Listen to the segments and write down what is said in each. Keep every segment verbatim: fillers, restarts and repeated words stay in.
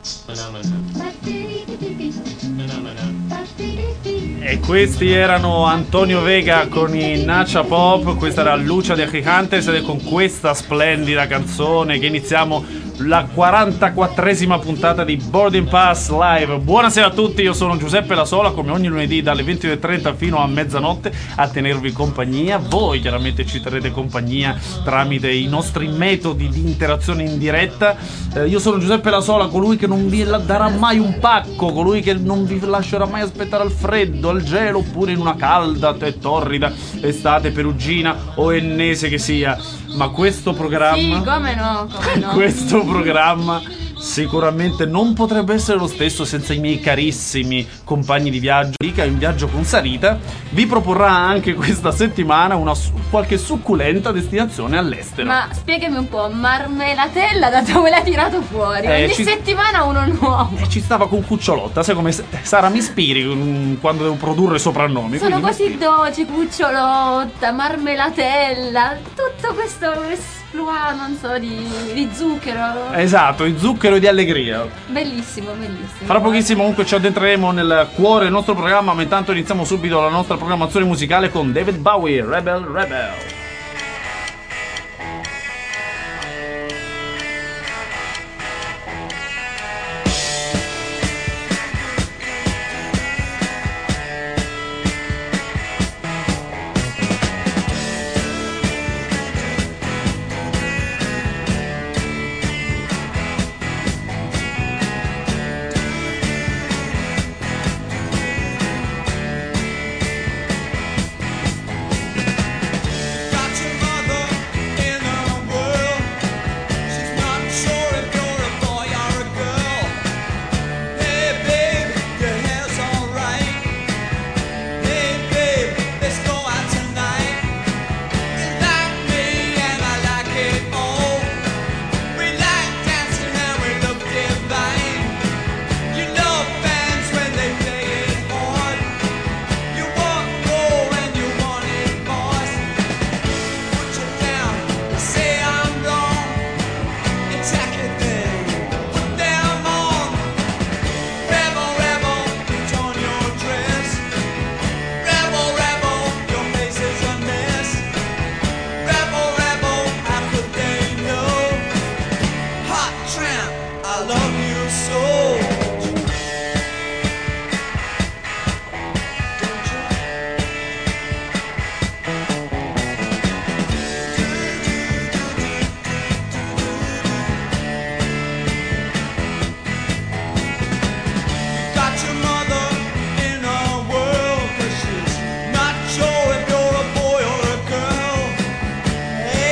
E questi erano Antonio Vega con i Nacha Pop, questa era Lucia de Gigantes ed è con questa splendida canzone che iniziamo la quarantaquattresima puntata di Boarding Pass Live. Buonasera a tutti, io sono Giuseppe La Sola, come ogni lunedì dalle ventidue e trenta fino a mezzanotte a tenervi compagnia. Voi chiaramente ci terrete compagnia tramite i nostri metodi di interazione in diretta. Eh, io sono Giuseppe La Sola, colui che non vi darà mai un pacco, colui che non vi lascerà mai aspettare al freddo, al gelo oppure in una calda e torrida estate perugina o ennese che sia. Ma questo programma, sì, come no, come no. questo programma sicuramente non potrebbe essere lo stesso senza i miei carissimi compagni di viaggio. Rica in viaggio con Sarita vi proporrà anche questa settimana una su- qualche succulenta destinazione all'estero. Ma spiegami un po', marmelatella da dove l'hai tirato fuori? Eh, Ogni ci... settimana uno nuovo. E ci stava con Cucciolotta, sai come Sara mi ispiri um, quando devo produrre soprannomi. Sono così mi dolci, Cucciolotta, marmelatella, tutto questo esploit, non so, di, di zucchero. Esatto, di zucchero e di allegria. Bellissimo, bellissimo. Fra pochissimo comunque ci addentreremo nel cuore del nostro programma, ma intanto iniziamo subito la nostra programmazione musicale con David Bowie, Rebel Rebel.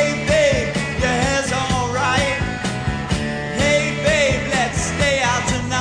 Tonight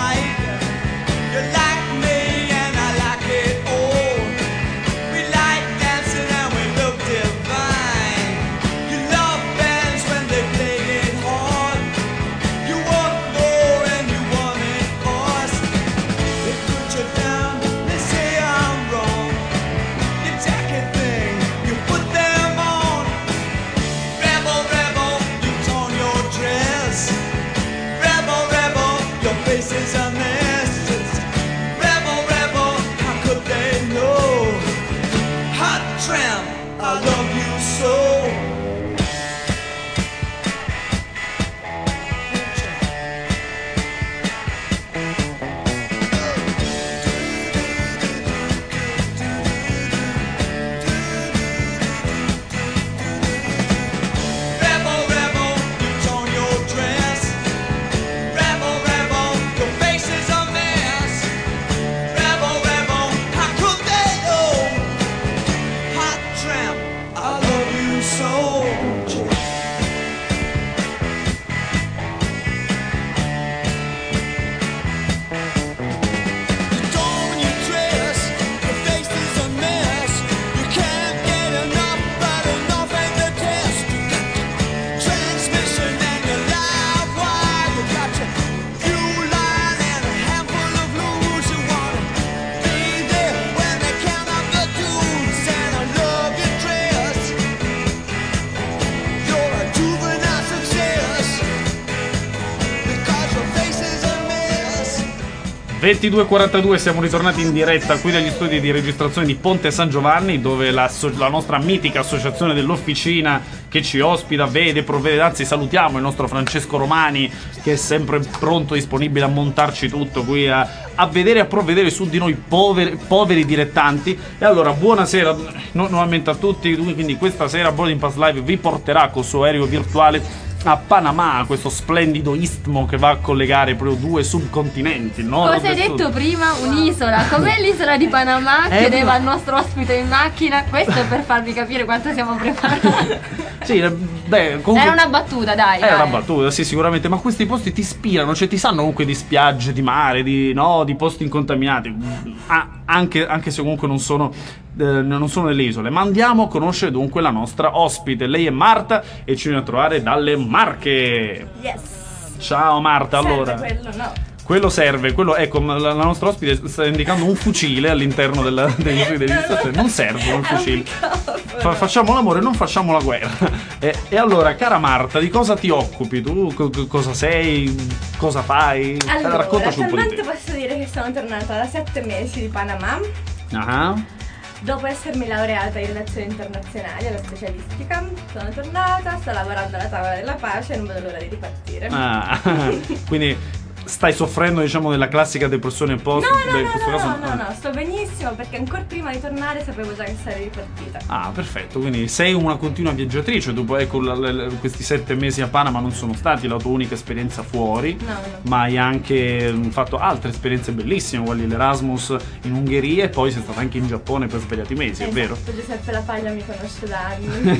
ventidue e quarantadue, siamo ritornati in diretta qui dagli studi di registrazione di Ponte San Giovanni, dove la, la nostra mitica associazione dell'Officina che ci ospita vede, provvede, anzi salutiamo il nostro Francesco Romani che è sempre pronto, disponibile a montarci tutto qui, a, a vedere e a provvedere su di noi poveri, poveri dilettanti. E allora buonasera nu- nuovamente a tutti, quindi questa sera Boarding Pass Live vi porterà col suo aereo virtuale a Panama, questo splendido istmo che va a collegare proprio due subcontinenti, nord Cosa hai e sud. detto prima? Un'isola. Com'è l'isola di Panama? Eh, Chiedeva no. al nostro ospite in macchina. Questo è per farvi capire quanto siamo preparati. Sì, eh, beh, comunque Era una battuta, dai. È dai. una battuta, sì, sicuramente, ma questi posti ti ispirano, cioè ti sanno comunque di spiagge, di mare, di, no, di posti incontaminati, ah, anche, anche se comunque non sono, eh, non sono delle isole. Ma andiamo a conoscere dunque la nostra ospite. Lei è Marta e ci viene a trovare dalle Marche. Yes. Ciao Marta, allora. Serve quello, no. Quello serve, quello, ecco, la, la nostra ospite sta indicando un fucile all'interno della, degli studi di registrazione. Non serve un fucile. Fa- facciamo l'amore, non facciamo la guerra. E, e allora, cara Marta, di cosa ti occupi tu? Co- co- cosa sei? Cosa fai? Allora, Raccontaci un po' di attualmente te. posso dire che sono tornata da sette mesi di Panama, Ah, dopo essermi laureata in relazioni internazionali alla specialistica. Sono tornata, sto lavorando alla tavola della pace e non vedo l'ora di ripartire. ah. Quindi stai soffrendo, diciamo, della classica depressione post? No, no, in no, questo no, caso, no, no, no, sto benissimo perché ancora prima di tornare sapevo già che sarei ripartita. Ah, perfetto, quindi sei una continua viaggiatrice, dopo ecco la- la- questi sette mesi a Panama non sono stati la tua unica esperienza fuori, No, no. ma hai anche mm, fatto altre esperienze bellissime, quali l'Erasmus in Ungheria e poi sei stata anche in Giappone per svariati mesi, è vero? Esatto, Giuseppe La Paglia mi conosce da anni.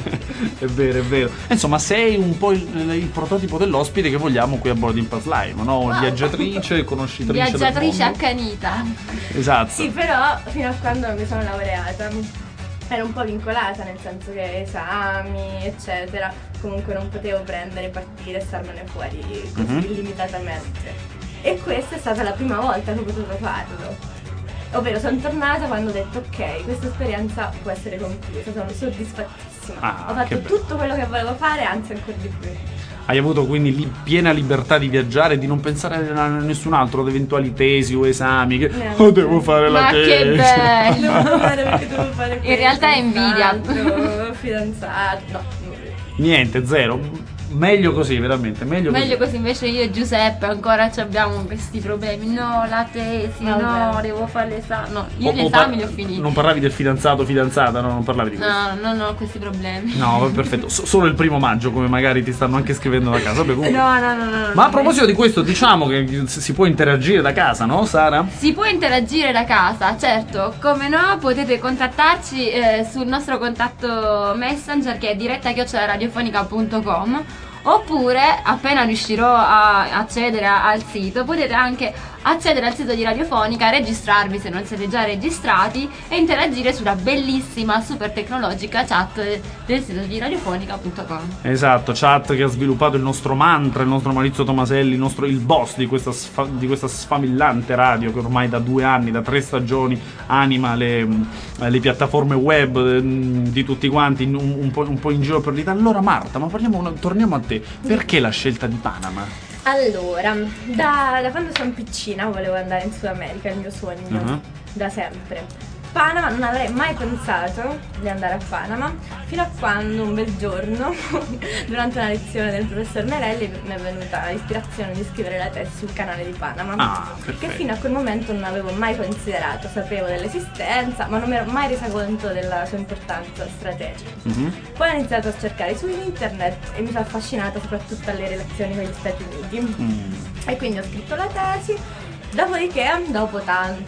È vero, è vero. Insomma, sei un po' il, il prototipo dell'ospite che vogliamo qui a Boarding Pass Live, no? Viaggiatrice, conoscitrice del Viaggiatrice mondo. accanita. Esatto. Sì, però fino a quando non mi sono laureata ero un po' vincolata, nel senso che esami, eccetera, comunque non potevo prendere, partire e starmene fuori così Mhm. illimitatamente. E questa è stata la prima volta che ho potuto farlo. Ovvero sono tornata quando ho detto ok, questa esperienza può essere conclusa, sono soddisfattissima. Ah, ho che fatto bello. tutto quello che volevo fare, anzi ancora di più. Hai avuto quindi li- piena libertà di viaggiare e di non pensare a nessun altro, ad eventuali tesi o esami. Che Neanche. oh, devo fare la Ma tesi. che bello. Devo fare perché devo fare In realtà è invidia. fidanzato, fidanzato, no, nulla. Niente, zero. Meglio così, veramente. Meglio, Meglio così, invece io e Giuseppe ancora ci abbiamo questi problemi. No, la tesi, Vabbè. no, devo fare l'esame. No, io O- gli o esami par- li ho finiti. Non parlavi del fidanzato, fidanzata, no? Non parlavi di questo. No, non ho questi problemi. No, perfetto. So- solo il primo maggio, come magari ti stanno anche scrivendo da casa. Vabbè, comunque- No, no, no, no. Ma a no. proposito di questo, diciamo che si può interagire da casa, no, Sara? Si può interagire da casa, certo, come no, potete contattarci eh, sul nostro contatto Messenger che è diretta chiocciola radiofonica punto com, oppure appena riuscirò a accedere a- al sito potete anche accedere al sito di Radiofonica, registrarvi se non siete già registrati e interagire sulla bellissima super tecnologica chat del sito di radiofonica punto com. Esatto, chat che ha sviluppato il nostro mantra, il nostro Maurizio Tomaselli, il, nostro, il boss di questa, sfa- di questa sfamillante radio che ormai da due anni, da tre stagioni, anima le, le piattaforme web eh, di tutti quanti un, un, po', un po' in giro per l'Italia. Allora Marta, ma parliamo, una- torniamo a te, perché la scelta di Panama? Allora, da, da quando sono piccina volevo andare in Sud America, è il mio sogno, Mhm. da sempre. Panama, non avrei mai pensato di andare a Panama, fino a quando un bel giorno, durante una lezione del professor Merelli, mi è venuta l'ispirazione di scrivere la tesi sul canale di Panama, Ah, che perfetto. fino a quel momento non avevo mai considerato, sapevo dell'esistenza, ma non mi ero mai resa conto della sua importanza strategica. Mhm. Poi ho iniziato a cercare su internet e mi sono affascinata soprattutto alle relazioni con gli Stati Uniti. Mm. E quindi ho scritto la tesi, dopodiché, dopo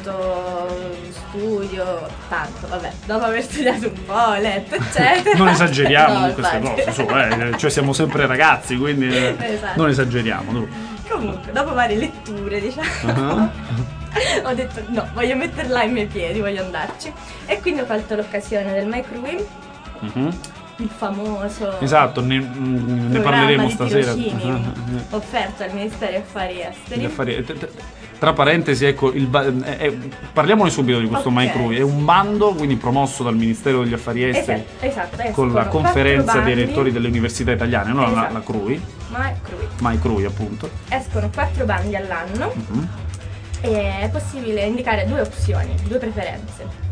tanto studio, tanto, vabbè, dopo aver studiato un po', letto, eccetera. Non esageriamo No, con queste infatti. cose, su, eh, cioè siamo sempre ragazzi, quindi eh, Esatto. non esageriamo. tu. Comunque, dopo varie letture, diciamo, Ah. ho detto no, voglio metterla ai miei piedi, voglio andarci. E quindi ho colto l'occasione del MyCrew, Mhm. il famoso Esatto, ne, mm, ne programma parleremo di stasera. tirocini offerto al Ministero degli Affari Gli Esteri. affari- eh, t- t- Tra parentesi, ecco, il ba- eh, eh, parliamone subito di questo Ok. MyCrew. È un bando quindi promosso dal Ministero degli Affari Esteri Esatto, esatto, con la escono conferenza quattro dei bandi. rettori delle università italiane, no? La, Esatto. la C R U I, MyCrew. MyCrew appunto. Escono quattro bandi all'anno Mhm. e è possibile indicare due opzioni, due preferenze.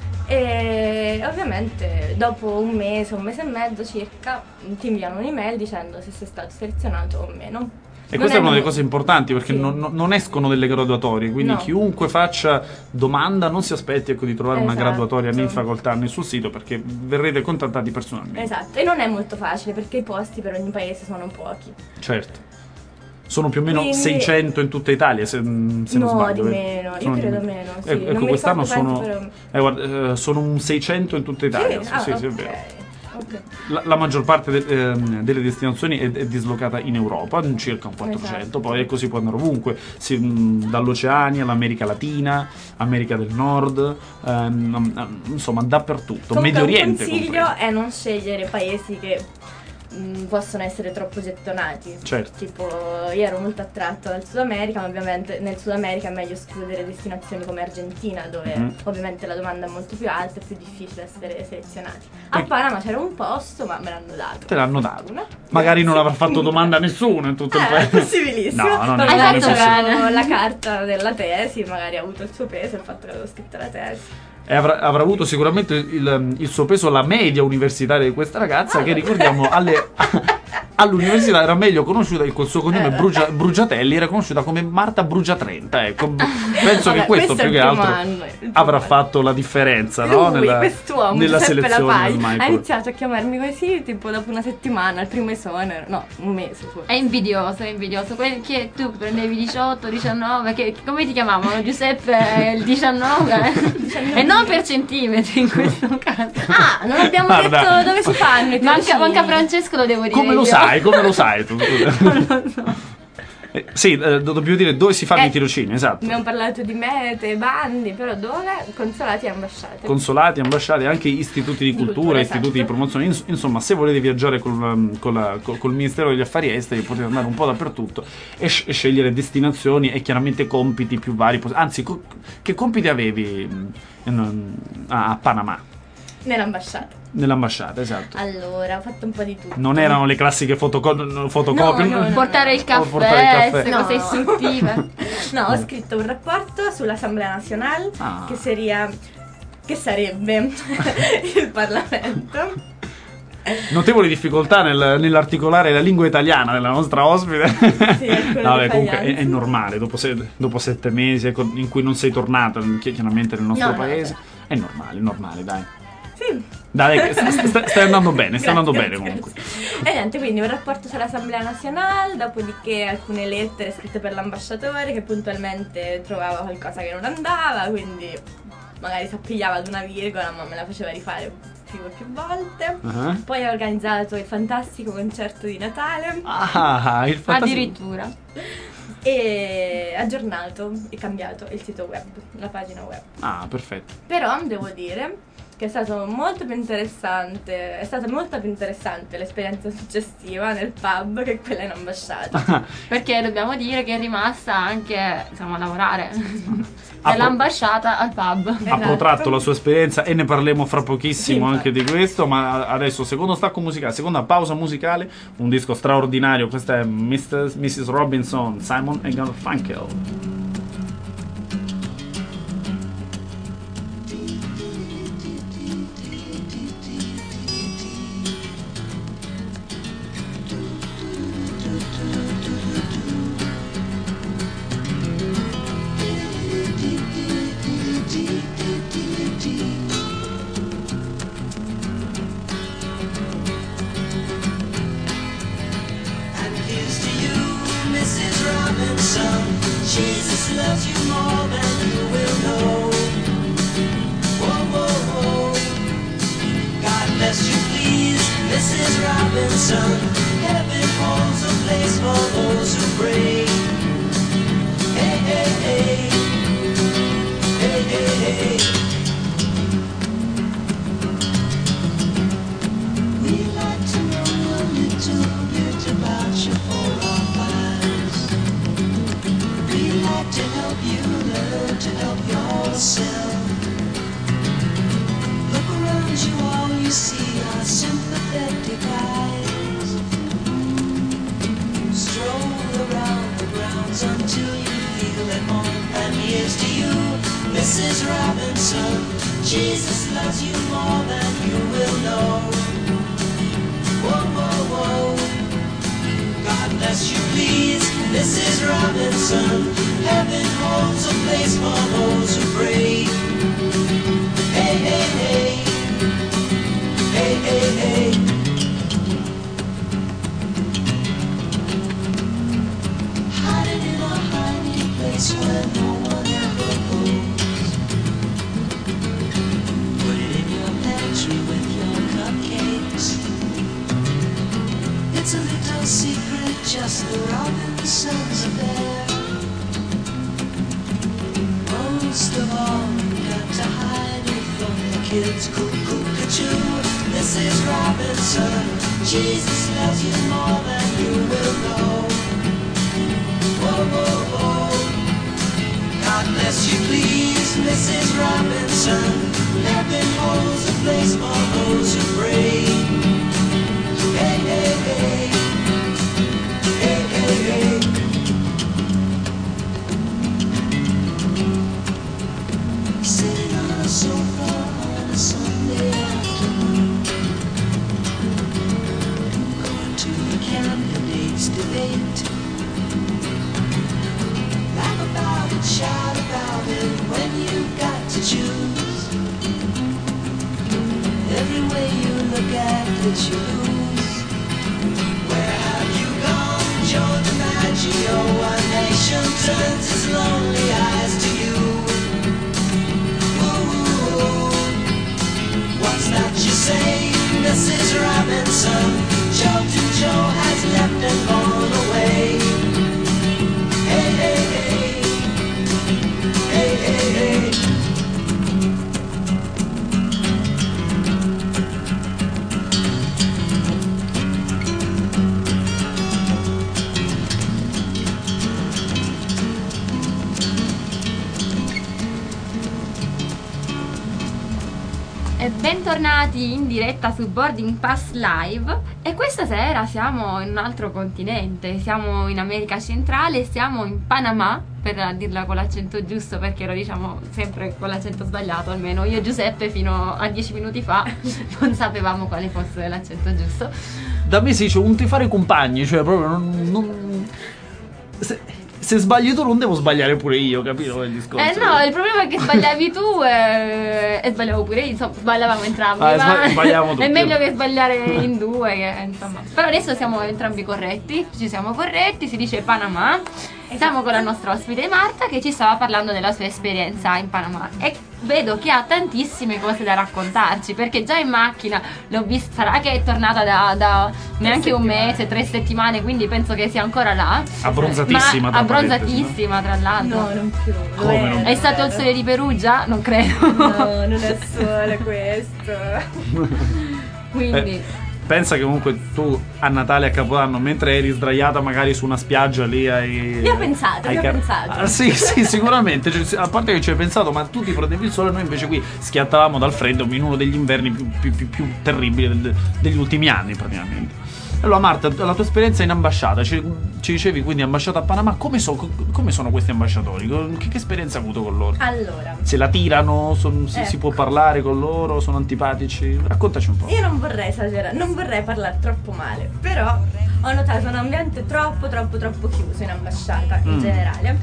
E ovviamente dopo un mese, un mese e mezzo circa, ti inviano un'email dicendo se sei stato selezionato o meno. E questa è una non- delle cose importanti, perché Sì. non, non escono delle graduatorie, quindi No. chiunque faccia domanda non si aspetti, ecco, di trovare una Esatto. graduatoria né in facoltà né sul sito, perché verrete contattati personalmente. Esatto, e non è molto facile perché i posti per ogni paese sono pochi. Certo. Sono più o meno Quindi- seicento in tutta Italia, se, se non No, sbaglio. di eh. meno, io Sono di credo meno, sì. Ecco, Non ecco, mi quest'anno ricordo sono, quanto, eh, guarda, eh, sono un seicento in tutta Italia. Sì, Sì, ah, sì, sì, è ok, vero. ok. La, la maggior parte de- ehm, delle destinazioni è, è dislocata in Europa, circa un quattrocento, Esatto. poi ecco si può andare ovunque, si- mh, dall'Oceania all'America Latina, America del Nord, ehm, um, insomma dappertutto, Comunque Medio Oriente un consiglio compreso. è non scegliere paesi che mh, possono essere troppo gettonati. Certo. Tipo, io ero molto attratto dal Sud America, ma ovviamente nel Sud America è meglio escludere destinazioni come Argentina, dove Mhm. ovviamente la domanda è molto più alta, è più difficile essere selezionati. A E- Panama c'era un posto, ma me l'hanno dato. Te l'hanno dato. Fortuna. Magari non Grazie. avrà fatto domanda a nessuno in tutto il Eh, è paese. possibilissimo. No, non Poi è- Hai magari fatto c'era bene. la carta della tesi, magari ha avuto il suo peso il fatto che avevo scritto la tesi. E avrà, avrà avuto sicuramente il, il suo peso la media universitaria di questa ragazza, che ricordiamo alle, all'università era meglio conosciuta, col suo cognome Brugia- Brugiatelli, era conosciuta come Marta Brugiatrenta. Ecco. Penso Vabbè, che questo questo è più il che primo altro anno, il primo avrà anno. fatto la differenza, no? Lui, nella, quest'uomo, nella Giuseppe selezione Lapai, del ha Michael. iniziato a chiamarmi così tipo dopo una settimana, il primo esone, no, un mese forse. È invidioso, è invidioso. Quelli che tu prendevi diciotto, diciannove, che, come ti chiamavano? Giuseppe il diciannove? E non per centimetri in questo caso. Ah, non abbiamo Guarda. detto dove si fanno i Manca, tirocini. manca Francesco, lo devo dire. Come lo io. sai? Come lo sai tu? Non lo so. Eh, sì, eh, do- dobbiamo dire dove si fanno Eh, i tirocini, esatto. Abbiamo parlato di mete, bandi, però dove? Consolati e ambasciate. Consolati, ambasciate, anche istituti di Di cultura, cultura, istituti di esatto. promozione. Ins- insomma, se volete viaggiare col, um, con la- col- col Ministero degli Affari Esteri potete andare un po' dappertutto e, sc- e scegliere destinazioni e chiaramente compiti più vari. poss- Anzi, co- che compiti avevi mm, in- a a Panama? Nell'ambasciata. Nell'ambasciata, esatto. Allora, ho fatto un po' di tutto. Non erano le classiche fotoco- fotocopie? No, no, no. Portare il O caffè, portare il caffè. queste No. cose istruttive. No, ho scritto un rapporto sull'Assemblea Nazionale, Ah. che seria che sarebbe il Parlamento. Notevoli difficoltà nel- nell'articolare la lingua italiana della nostra ospite. Sì, è quella No, dei beh, comunque è, italiani. è normale, dopo, se- dopo sette mesi ecco, in cui non sei tornata chi- chiaramente nel nostro No, no, paese, certo. è normale, è normale, dai. Sì. Dai, che sta- sta- stai andando bene, stai Grazie, andando bene grazie, comunque. grazie. E niente, quindi un rapporto sull'Assemblea Nazionale, dopodiché alcune lettere scritte per l'ambasciatore che puntualmente trovava qualcosa che non andava, quindi magari si appigliava ad una virgola ma me la faceva rifare più e più volte. Ah, Poi ho organizzato il fantastico concerto di Natale Ah, il fantastico. Addirittura. e aggiornato e cambiato il sito web, la pagina web. Ah, perfetto. Però devo dire che è stato molto più interessante, è stata molto più interessante l'esperienza successiva nel pub che quella in ambasciata. Perché dobbiamo dire che è rimasta anche, insomma, a lavorare. Ah, Dall'ambasciata al pub. Ha Esatto. protratto la sua esperienza e ne parleremo fra pochissimo Sì, anche di questo, ma adesso secondo stacco musicale, seconda pausa musicale, un disco straordinario, questa è mister missus Robinson, Simon and Garfunkel. And here's to you, Missus Robinson. Jesus loves you more than you will know. Whoa, whoa, whoa. God bless you, please, Missus Robinson. Heaven holds a place for those who pray. Hey, hey, hey. Hey, hey, hey. We'd like to know a little bit about your four or fives. We'd like to help you learn to help yourself. Look around you, all you see are sympathetic eyes. Stroll around the grounds until you feel at home, and here's to you, Missus Robinson. Jesus loves you more than you will know. Whoa, whoa, whoa. God bless you, please, Missus Robinson. Heaven holds a place for those who pray. Hey, hey, hey. Hey, hey, hey. Hiding in a hiding place where no one ever goes. Put it in your pantry with your cupcakes. It's a little secret, just the Robinsons affair. Most of all, you got to hide it from the kids. Cuckoo-cuckoo, Missus Robinson. Jesus loves you more than you will know. Whoa, whoa, whoa. God bless you, please, Missus Robinson. Heaven holds a place for those who pray. Hey, hey, hey. Hey, hey, hey. Sitting on a sofa on a Sunday afternoon, going to the candidates' debate. Laugh about it, shout about it when you've got to choose. Every way you look at it, you lose. Where have you gone, Joe DiMaggio? Our nation turns its lonely eyes to you. Ooh, what's that you say, Missus Robinson? Jolton Joe has left and gone away. Hey, hey, hey. Hey, hey, hey. E bentornati in diretta su Boarding Pass Live. E questa sera siamo in un altro continente, siamo in America Centrale, siamo in Panama, per dirla con l'accento giusto, perché lo diciamo sempre con l'accento sbagliato, almeno io e Giuseppe fino a dieci minuti fa non sapevamo quale fosse l'accento giusto. Da me si dice un tifare compagni, cioè proprio non... non... Se... Se sbagli tu non devo sbagliare pure io, capito il discorso? Eh no, il problema è che sbagliavi tu e, e sbagliavo pure io, insomma sbagliavamo entrambi, Ah, ma sbagliamo tutti. è meglio che sbagliare in due, che, insomma. Però adesso siamo entrambi corretti, ci siamo corretti, si dice Panama. Siamo con la nostra ospite Marta che ci stava parlando della sua esperienza in Panama e vedo che ha tantissime cose da raccontarci, perché già in macchina l'ho vista, sarà che è tornata da, da neanche un mese, tre settimane, quindi penso che sia ancora là. Abbronzatissima, Ma abbronzatissima tra l'altro. No, non più. Come non? È stato il sole di Perugia? Non credo. No, non è solo questo. Quindi Eh, pensa che comunque tu a Natale e a Capodanno, mentre eri sdraiata magari su una spiaggia lì hai... Io ho pensato, hai io ho ca- pensato. Ah, sì, sì, sicuramente. Cioè, a parte che ci hai pensato, ma tu ti prendevi il sole, noi invece qui schiattavamo dal freddo in uno degli inverni più, più, più, più terribili del- degli ultimi anni praticamente. Allora Marta, la tua esperienza in ambasciata, ci, ci dicevi quindi ambasciata a Panama, come, so- come sono questi ambasciatori? Che, che esperienza hai avuto con loro? Allora, Se la tirano? Son- si, si Ecco. può parlare con loro? Sono antipatici? Raccontaci un po'. io non vorrei esagerare, non vorrei parlare troppo male, però ho notato un ambiente troppo, troppo, troppo chiuso in ambasciata in Mm. generale.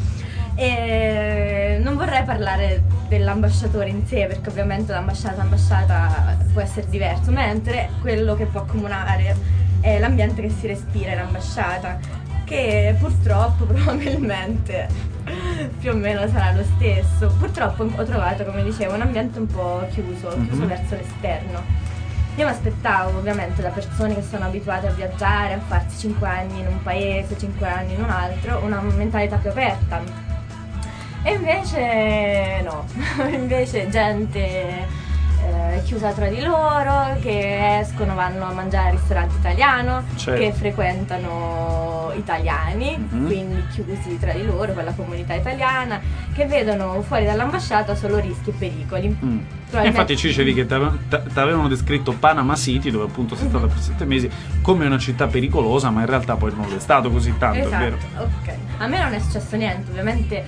E non vorrei parlare dell'ambasciatore in sé, perché ovviamente l'ambasciata ambasciata può essere diverso, mentre quello che può accomunare è l'ambiente che si respira in ambasciata, che purtroppo probabilmente più o meno sarà lo stesso. Purtroppo ho trovato, come dicevo, un ambiente un po' chiuso, chiuso Mhm. verso l'esterno. Io mi aspettavo ovviamente da persone che sono abituate a viaggiare, a farsi cinque anni in un paese, cinque anni in un altro, una mentalità più aperta. E invece no, invece gente eh, chiusa tra di loro, che escono, vanno a mangiare al ristorante italiano, Certo. che frequentano italiani, Mhm. quindi chiusi tra di loro con la comunità italiana, che vedono fuori dall'ambasciata solo rischi e pericoli. Mm. Probabilmente- E infatti ci dicevi che ti avevano descritto Panama City, dove appunto sei stata per sette mesi, come una città pericolosa, ma in realtà poi non lo è stato così tanto, è Esatto, vero? ok. A me non è successo niente, ovviamente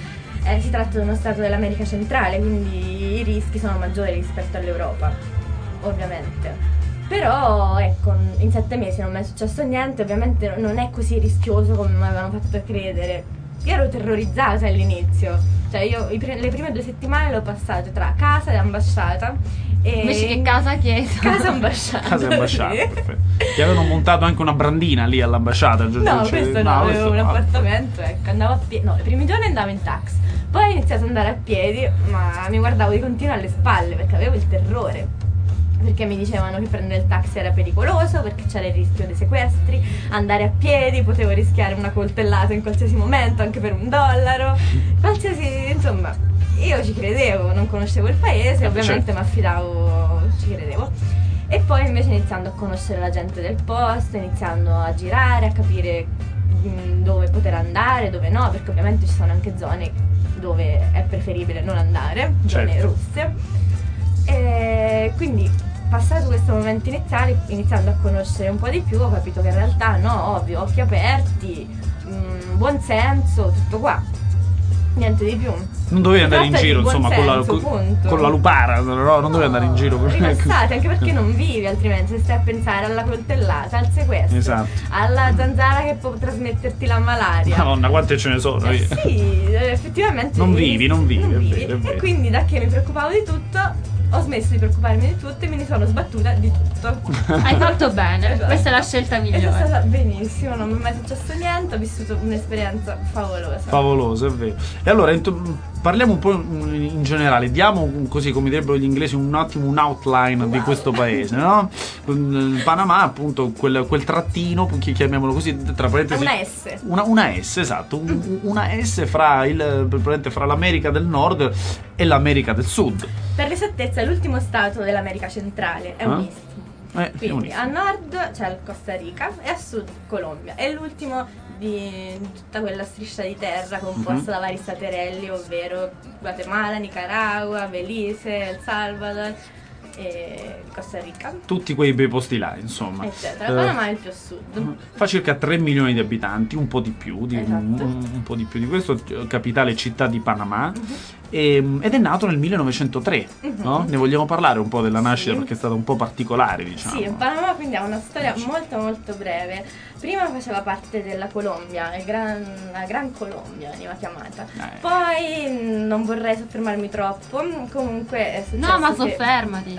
Eh, si tratta di uno stato dell'America centrale, quindi i rischi sono maggiori rispetto all'Europa, ovviamente. Però ecco, in sette mesi non mi è successo niente, ovviamente non è così rischioso come mi avevano fatto credere. Io ero terrorizzata all'inizio, cioè io i pre- le prime due settimane le ho passate tra casa e ambasciata. E Invece che casa chiesa. Casa ambasciata. Casa e ambasciata, sì. perfetto. Ti avevano montato anche una brandina lì all'ambasciata? Cioè, No, cioè, questo no, avevo questo un no. appartamento, ecco, andavo a piedi. No, i primi giorni andavo in taxi, poi ho iniziato ad andare a piedi, ma mi guardavo di continuo alle spalle perché avevo il terrore. Perché mi dicevano che prendere il taxi era pericoloso, perché c'era il rischio dei sequestri, andare a piedi, potevo rischiare una coltellata in qualsiasi momento, anche per un dollaro, qualsiasi, insomma, io ci credevo, non conoscevo il paese, ovviamente certo. mi affidavo, ci credevo. E poi invece iniziando a conoscere la gente del posto, iniziando a girare, a capire mh, dove poter andare, dove no, perché ovviamente ci sono anche zone dove è preferibile non andare, zone Certo. rosse. E quindi passato questo momento iniziale, iniziando a conoscere un po' di più, ho capito che in realtà no, ovvio, occhi aperti, mh, buon senso, tutto qua, niente di più. Non dovevi andare in Tratta di giro, buon insomma, con la, senso, con, punto. con la lupara, no? Non dovevi No, andare in giro. per- rilassati, anche perché non vivi altrimenti, se stai a pensare alla coltellata, al sequestro, Esatto. alla zanzara che può trasmetterti la malaria. Madonna, quante ce ne sono? Eh via. sì, eh, effettivamente Non vivi, non vivi, è vero, è vero. E quindi da che mi preoccupavo di tutto, ho smesso di preoccuparmi di tutto e me ne sono sbattuta di tutto. Hai fatto bene, Esatto. questa è la scelta Ed è migliore. stata benissimo, non mi è mai successo niente, ho vissuto un'esperienza favolosa. Favoloso, è vero. E allora int- parliamo un po' in generale, diamo un- così come direbbero gli inglesi un attimo un outline di questo paese, no? Il Panama, appunto, quel, quel trattino, chi- chiamiamolo così, tra parentesi. Una S. Una, una S, esatto, un- una S fra, il, praticamente fra l'America del Nord e l'America del Sud. Per l'esattezza è l'ultimo stato dell'America centrale, è Ah. un istmo. Eh, è un Quindi istmo. a nord c'è il Costa Rica e a sud Colombia. È l'ultimo di tutta quella striscia di terra composta Mhm. da vari staterelli, ovvero Guatemala, Nicaragua, Belize, El Salvador e Costa Rica, Tutti quei bei posti là, insomma. eccetera. Eh, Il Panama è il più a sud. Fa circa tre milioni di abitanti, un po' di più di, Esatto. un, un po' di più di questo, capitale e città di Panama, e- ed è nato nel millenovecentotre, Mhm. no? Ne vogliamo parlare un po' della nascita Sì. perché è stata un po' particolare, diciamo. Sì, il Panama quindi ha una storia molto molto breve. Prima faceva parte della Colombia, il gran- la Gran Colombia veniva chiamata. Eh. Poi mh, non vorrei soffermarmi troppo, comunque è successo No, ma che- soffermati.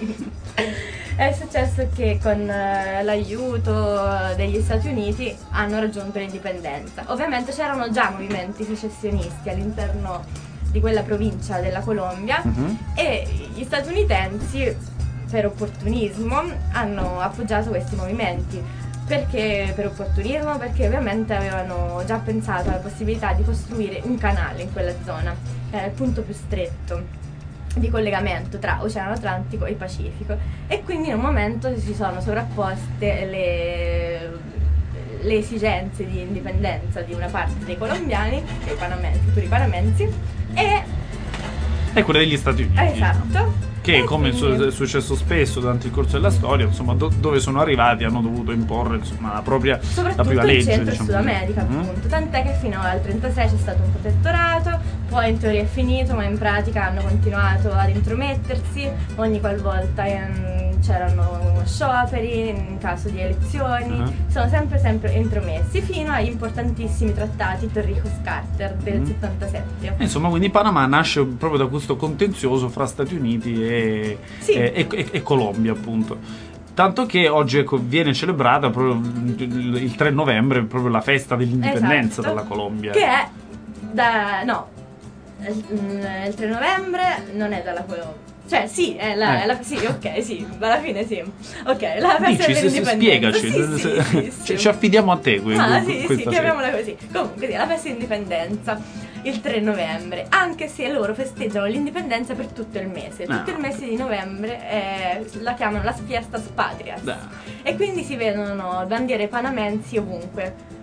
È successo che con eh, l'aiuto degli Stati Uniti hanno raggiunto l'indipendenza. Ovviamente c'erano già movimenti secessionisti all'interno di quella provincia della Colombia Mhm. e gli statunitensi, per opportunismo, hanno appoggiato questi movimenti. Perché per opportunismo? Perché ovviamente avevano già pensato alla possibilità di costruire un canale in quella zona, che era il punto più stretto di collegamento tra Oceano Atlantico e Pacifico, e quindi in un momento si sono sovrapposte le, le esigenze di indipendenza di una parte dei colombiani, dei panamensi, futuri panamensi, e E quella degli Stati Uniti. esatto. Che, E come quindi- è successo spesso durante il corso della storia, insomma, do- dove sono arrivati hanno dovuto imporre, insomma, la propria la soprattutto propria in legge, Centro e diciamo. Sud America, Mhm. appunto, tant'è che fino al trentasei c'è stato un protettorato, poi in teoria è finito, ma in pratica hanno continuato ad intromettersi ogni qualvolta ehm, c'erano scioperi in caso di elezioni, Ah. sono sempre sempre intromessi fino agli importantissimi trattati Torrijos-Carter del Mhm. settantasette. E insomma, quindi Panama nasce proprio da questo contenzioso fra Stati Uniti e, Sì. e- e- e- e Colombia, appunto. Tanto che oggi ecco, viene celebrata proprio il, il tre novembre, proprio la festa dell'indipendenza Esatto. dalla Colombia. Che è da no, il, il tre novembre non è dalla Colombia. Cioè sì, è la, Eh. è la- sì, ok, sì, alla fine sì. Ok, la festa Dici, se- se- dell'indipendenza. spiegaci, Sì, sì, se- sì, ci- sì. ci affidiamo a te que- Ah, que- sì, sì, questa sera. chiamiamola così. Comunque sì, la festa dell'indipendenza il tre novembre, anche se loro festeggiano l'indipendenza per tutto il mese. Ah. Tutto il mese di novembre eh, la chiamano las fiestas patrias. Dai. E quindi si vedono bandiere panamensi ovunque.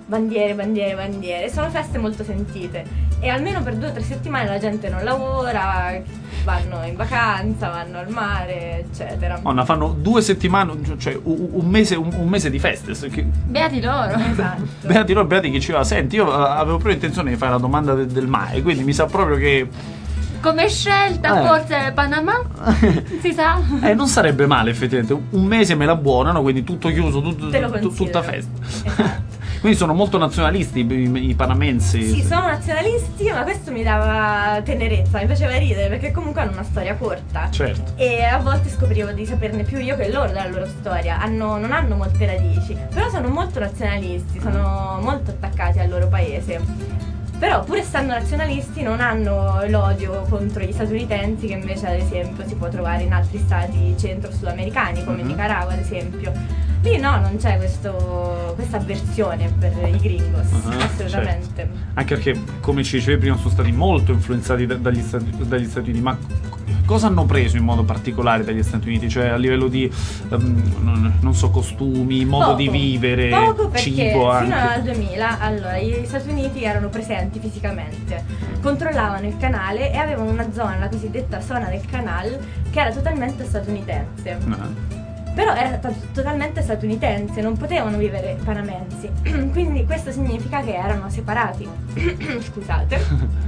bandiere, bandiere, bandiere. Sono feste molto sentite e almeno per due o tre settimane la gente non lavora, vanno in vacanza, vanno al mare, eccetera. Onna, fanno due settimane, cioè un, un mese un, un mese di feste. Che... Beati loro. Esatto. Beati loro, beati chi ci va. Senti, io avevo proprio intenzione di fare la domanda de- del mai, quindi mi sa proprio che... Come scelta, Eh. forse Panama? Si sa? Eh, non sarebbe male effettivamente, un mese me la buonano, quindi tutto chiuso, tutto, Te lo tu- consiglio. tutta festa. Esatto. Quindi sono molto nazionalisti i, i panamensi. Sì, sono nazionalisti, ma questo mi dava tenerezza, mi faceva ridere perché comunque hanno una storia corta. Certo. E a volte scoprivo di saperne più io che loro della loro storia. Hanno- non hanno molte radici, però sono molto nazionalisti, sono molto attaccati al loro paese. Però pur essendo nazionalisti non hanno l'odio contro gli statunitensi che invece ad esempio si può trovare in altri stati centro-sudamericani come Mhm. Nicaragua ad esempio. Lì no, non c'è questo, questa avversione per i gringos, Ah, assolutamente. certo. Anche perché, come ci dicevi prima, sono stati molto influenzati da- dagli, Stati, dagli Stati Uniti. Ma cosa hanno preso in modo particolare dagli Stati Uniti? Cioè a livello di, ehm, non, non so, costumi, modo Poco. di vivere, Poco perché cibo anche. fino al duemila allora gli Stati Uniti erano presenti fisicamente, controllavano il canale e avevano una zona, la cosiddetta zona del canale, che era totalmente statunitense. No. Però era t- totalmente statunitense, non potevano vivere panamensi. Quindi questo significa che erano separati. Scusate.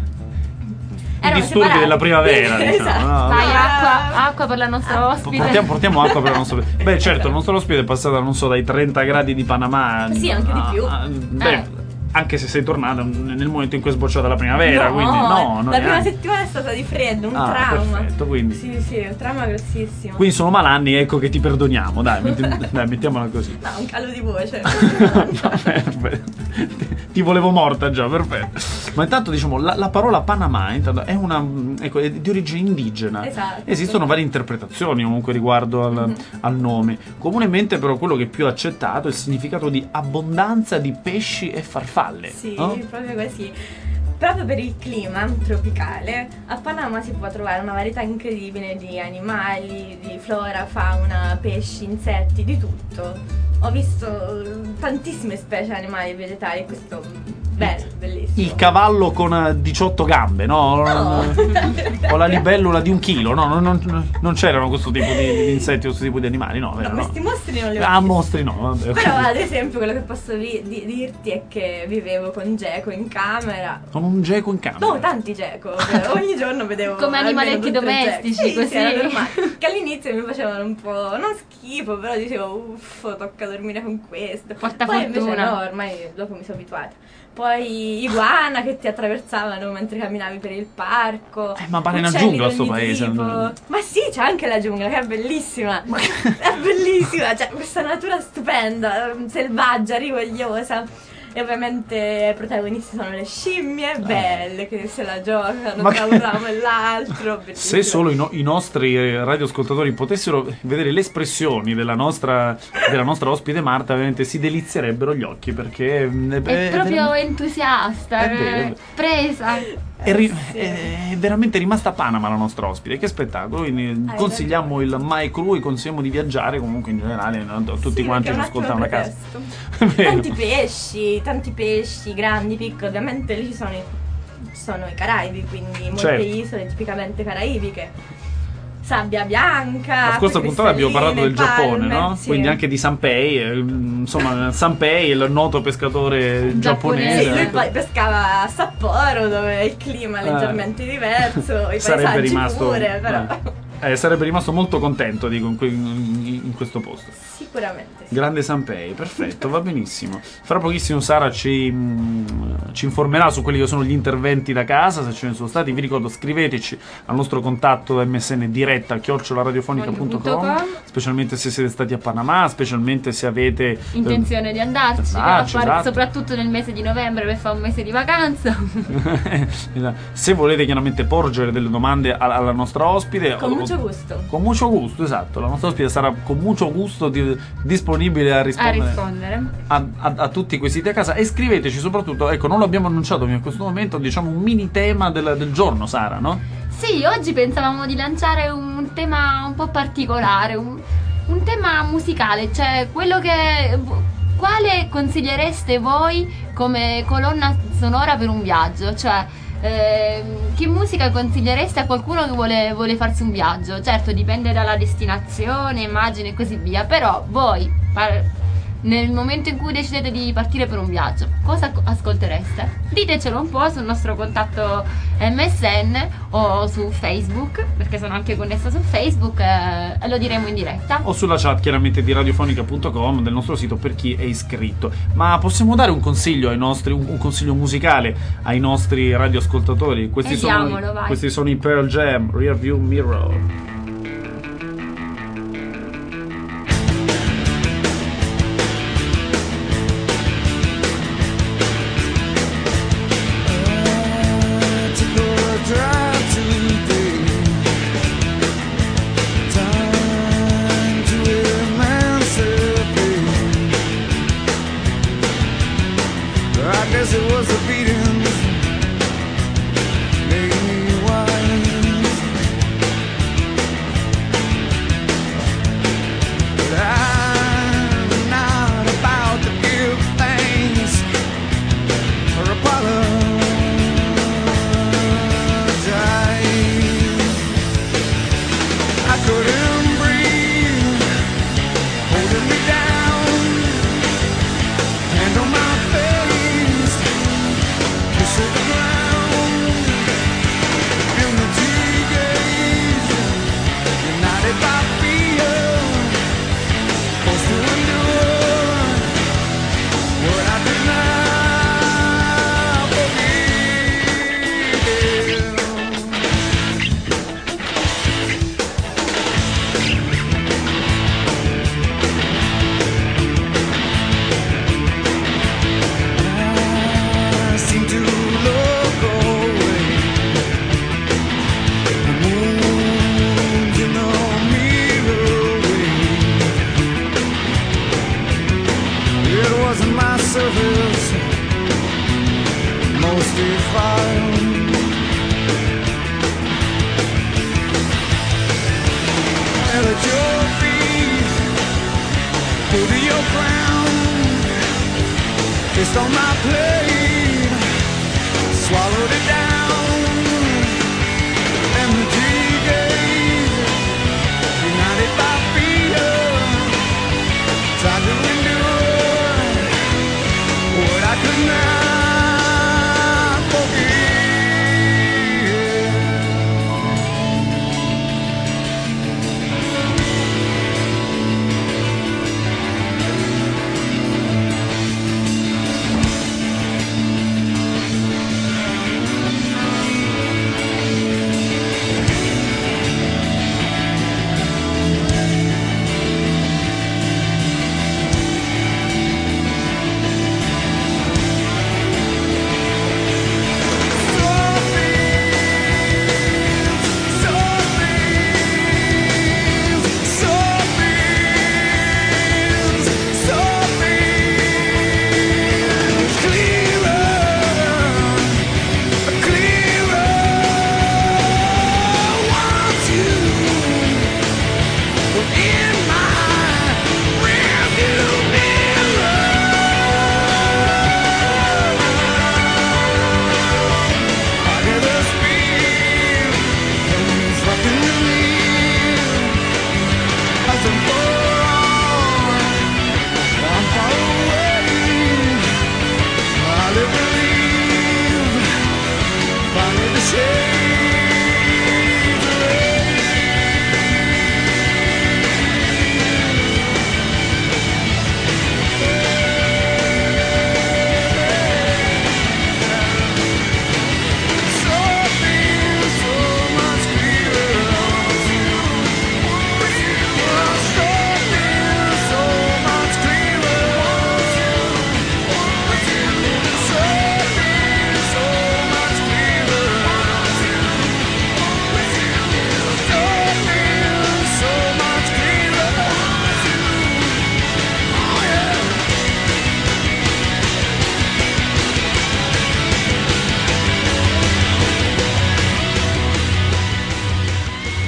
I disturbi della primavera, diciamo. Esatto. No? Vai, acqua, acqua per la nostra ospite. Portiamo, portiamo acqua per il nostro. Beh, certo, il nostro ospite è passato, non so, dai trenta gradi di Panama. Sì, anche di a- più. a- beh, Eh. anche se sei tornata nel momento in cui è sbocciata la primavera, No, quindi no, non la prima neanche. settimana è stata di freddo, un Ah, trauma. perfetto, quindi. Sì, sì, un trauma grossissimo. Quindi sono malanni, ecco che ti perdoniamo, dai, metti- dai, mettiamola così. No, un calo di voce. Perfetto. Ti volevo morta già, perfetto. Ma intanto diciamo la, la parola Panama intanto, è una ecco, è di origine indigena. Esatto. Esistono varie interpretazioni comunque riguardo al, Mhm. al nome. Comunemente però quello che è più accettato è il significato di abbondanza di pesci e farfalle. Sì, no? proprio così. Proprio per il clima tropicale, a Panama si può trovare una varietà incredibile di animali, di flora, fauna, pesci, insetti, di tutto. Ho visto tantissime specie animali e vegetali, questo bello, bellissimo. Il cavallo con eh, diciotto gambe, no? No. O la libellula di un chilo, no? Non, non- non c'erano questo tipo di, di insetti o questo tipo di animali, no? No, vero, no? questi mostri non li ho Ah, visti. mostri no, vabbè. ok. Però ad esempio quello che posso vi- di- dirti è che vivevo con Geco in camera. Con un geco in camera. No, tanti Geco, ogni giorno vedevo Come almeno animaletti due o tre domestici, Geco. Sì, così. sì, era normale. Che all'inizio mi facevano un po', non schifo, però dicevo uff, tocca dormire con questo. Porta Poi invece fortuna. no, ormai dopo mi sono abituata. Poi iguana che ti attraversavano mentre camminavi per il parco. Eh, ma pare una uccelli giungla di sto ogni paese. tipo. Ma sì, c'è anche la giungla che è bellissima. È bellissima, cioè questa natura stupenda, selvaggia, rigogliosa. E ovviamente i protagonisti sono le scimmie belle che se la giocano Ma tra che- un ramo e l'altro. Se bellissimo. solo i, no- i nostri eh, radioascoltatori potessero vedere le espressioni della nostra, della nostra ospite Marta, veramente si delizierebbero gli occhi perché mm, È è, proprio è- entusiasta, È vero. eh, presa. è ri- sì. è veramente rimasta a Panama la nostra ospite. Che spettacolo! Quindi Hai consigliamo il Mai Cru e consigliamo di viaggiare comunque in generale a tutti Sì, quanti perché che è un ascoltano ottimo a casa. pretesto. È vero. Tanti pesci, tanti pesci, grandi, piccoli, ovviamente lì ci sono i, ci sono i Caraibi, quindi molte Certo. isole tipicamente caraibiche. Sabbia bianca. La scorsa acque puntata abbiamo parlato del cristalline, Giappone, no? palme, sì. Quindi anche di Sanpei, eh, insomma Sanpei, il noto pescatore giapponese. Sì, lui ecco. poi pescava a Sapporo dove il clima è Eh. leggermente diverso, i Sarebbe paesaggi rimasto pure, però eh, eh, sarebbe rimasto molto contento dico, in, que- in- in questo posto. sicuramente sì. Grande Sanpei, perfetto, va benissimo. Fra pochissimo Sara ci, mh, ci informerà su quelli che sono gli interventi da casa, se ce ne sono stati. Vi ricordo, scriveteci al nostro contatto M S N diretta chiocciola radiofonica punto com, specialmente se siete stati a Panama, specialmente se avete eh, Intenzione di andarci, andarci, a fare- esatto. soprattutto nel mese di novembre per fare un mese di vacanza. se volete chiaramente porgere delle domande a- alla nostra ospite Con o- mucho gusto. con mucho gusto, esatto, la nostra ospite sarà con mucho gusto di- disponibile a A rispondere rispondere. a, a- a tutti i quesiti a casa. E scriveteci soprattutto, ecco, non l'abbiamo annunciato fino a questo momento, diciamo un mini tema del, del giorno, Sara, no? Sì, oggi pensavamo di lanciare un tema un po' particolare, un, un tema musicale, cioè quello che quale consigliereste voi come colonna sonora per un viaggio? Cioè, ehm, che musica consigliereste a qualcuno che vuole, vuole farsi un viaggio? Certo, dipende dalla destinazione, immagine e così via, però voi, par- nel momento in cui decidete di partire per un viaggio, cosa ascoltereste? Ditecelo un po' sul nostro contatto M S N o su Facebook, perché sono anche connessa su Facebook, eh, e lo diremo in diretta. O sulla chat chiaramente di radiofonica punto com del nostro sito per chi è iscritto. Ma possiamo dare un consiglio ai nostri, un, un consiglio musicale ai nostri radioascoltatori? Questi, E sono, diamolo, vai. questi sono i Pearl Jam, Rearview Mirror.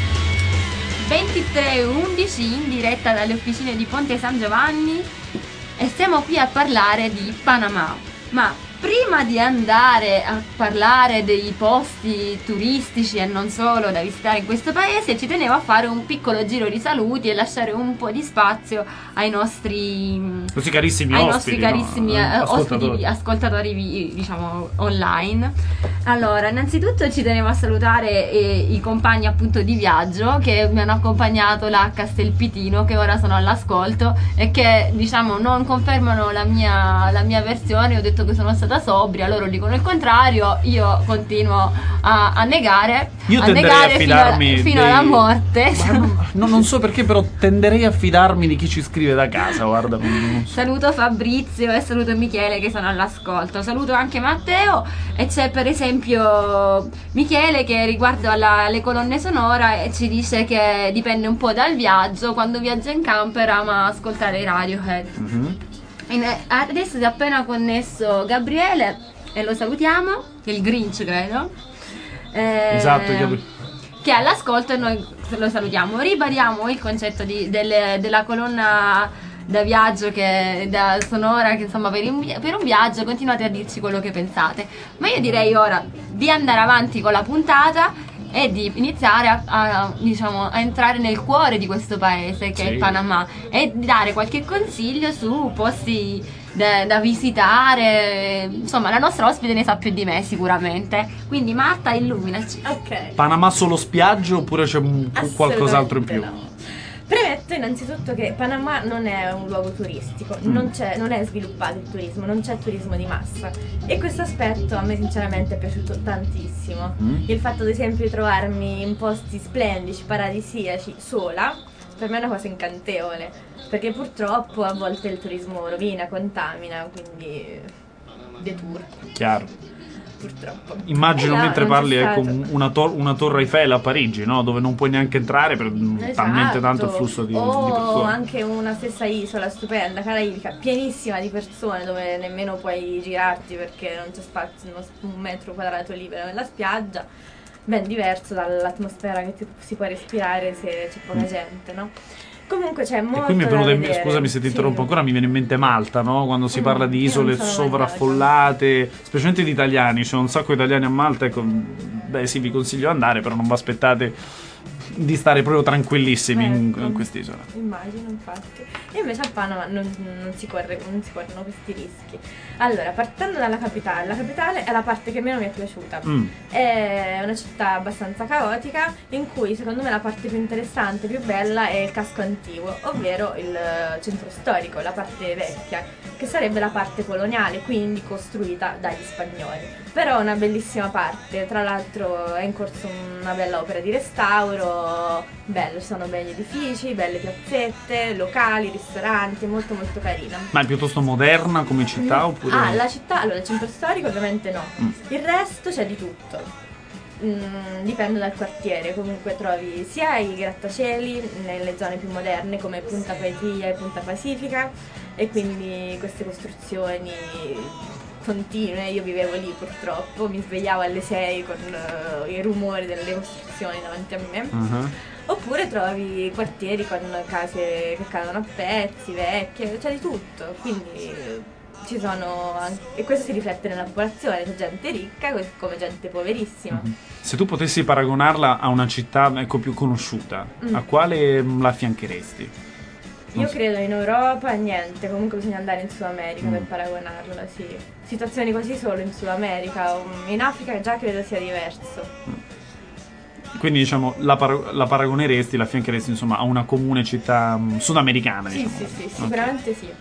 ventitré e undici in diretta dalle officine di Ponte San Giovanni. e stiamo qui a parlare di Panama. Ma prima di andare a parlare dei posti turistici e non solo da visitare in questo paese, ci tenevo a fare un piccolo giro di saluti e lasciare un po' di spazio ai nostri, Questi carissimi ai ospiti, nostri carissimi no? eh, Ascoltatori. ospiti, ascoltatori vi- diciamo online. Allora, innanzitutto ci tenevo a salutare eh, i compagni appunto di viaggio che mi hanno accompagnato là a Castelpitino, che ora sono all'ascolto e che diciamo non confermano la mia, la mia versione. Ho detto che sono stata sobria, loro dicono il contrario, io continuo a, a negare, Io a tenderei negare a fino, a- fidarmi fino dei- alla morte. Ma non, no, non so perché, però tenderei a fidarmi di chi ci scrive da casa, guarda. non so. Saluto Fabrizio e saluto Michele che sono all'ascolto. Saluto anche Matteo e c'è per esempio Michele che riguardo alla- alle colonne sonore ci dice che dipende un po' dal viaggio. Quando viaggia in camper ama ascoltare i Radiohead. Mhm. In- adesso si è appena connesso Gabriele e lo salutiamo, che è il Grinch credo. Eh, Esatto, Gabri- che è all'ascolto e noi lo salutiamo. Ribadiamo il concetto di- delle- della colonna da viaggio, che da sonora, che insomma per un, vi- per un viaggio continuate a dirci quello che pensate. Ma io direi ora di andare avanti con la puntata e di iniziare a, a, diciamo, a entrare nel cuore di questo paese che è Sì. il Panama e di dare qualche consiglio su posti da, da visitare. Insomma, la nostra ospite ne sa più di me sicuramente. Quindi Marta, illuminaci. Ok. Panama solo spiagge oppure c'è un- qualcos'altro in più? Assolutamente no. Premetto innanzitutto che Panama non è un luogo turistico, Mm. non, c'è, non è sviluppato il turismo, non c'è turismo di massa e questo aspetto a me sinceramente è piaciuto tantissimo. Mm. Il fatto ad esempio di trovarmi in posti splendici, paradisiaci, sola, per me è una cosa incantevole, perché purtroppo a volte il turismo rovina, contamina, quindi deturpa, Chiaro. purtroppo. Immagino E no, mentre non parli c'è ecco, stato. una, tor- una torre Eiffel a Parigi, no? Dove non puoi neanche entrare per Esatto. talmente tanto il flusso di, o di persone. anche una stessa isola stupenda, caraibica, pienissima di persone dove nemmeno puoi girarti perché non c'è spazio, uno- un metro quadrato libero nella spiaggia, ben diverso dall'atmosfera che ti- si può respirare se c'è poca gente, no? Comunque c'è molto E qui mi è da venuto in- vedere. scusami se ti Sì. interrompo ancora, mi viene in mente Malta, no? Quando si Mm, parla di io isole non sono mai sovraffollate, specialmente di italiani, c'è un sacco di italiani a Malta, ecco, beh sì, vi consiglio di andare, però non vi aspettate di stare proprio tranquillissimi in, Ecco. in quest'isola. Immagino, infatti. E invece a Panama non, non si corre, non si corrono questi rischi. Allora, partendo dalla capitale, la capitale è la parte che meno mi è piaciuta. Mm. È una città abbastanza caotica, in cui secondo me la parte più interessante, più bella è il casco antiguo, ovvero il eh, centro storico, la parte vecchia, che sarebbe la parte coloniale, quindi costruita dagli spagnoli. Però è una bellissima parte, tra l'altro è in corso una bella opera di restauro, bello, ci sono begli edifici, belle piazzette, locali, ristoranti, molto molto carina. Ma è piuttosto moderna come città oppure... Ah, la città, allora il centro storico ovviamente no, Mm. il resto c'è di tutto. Mm, dipende dal quartiere, comunque trovi sia i grattacieli nelle zone più moderne come Punta Paitilla e Punta Pacifica e quindi queste costruzioni continue, io vivevo lì purtroppo, mi svegliavo alle sei con eh, i rumori delle costruzioni davanti a me. Uh-huh. Oppure trovi quartieri con case che cadono a pezzi, vecchie, c'è di tutto, quindi ci sono anche, e questo si riflette nella popolazione, c'è gente ricca così come gente poverissima. Se tu potessi paragonarla a una città ecco, più conosciuta, Mm. a quale mm, la affiancheresti? Non Io so. credo in Europa niente, comunque bisogna andare in Sud America Mm. per paragonarla, sì. Situazioni così solo in Sud America, um, in Africa già credo sia diverso. Quindi diciamo la, para- la paragoneresti, la affiancheresti insomma a una comune città mm, sudamericana, Sì, diciamo. sì, sì, Ok. sicuramente sì.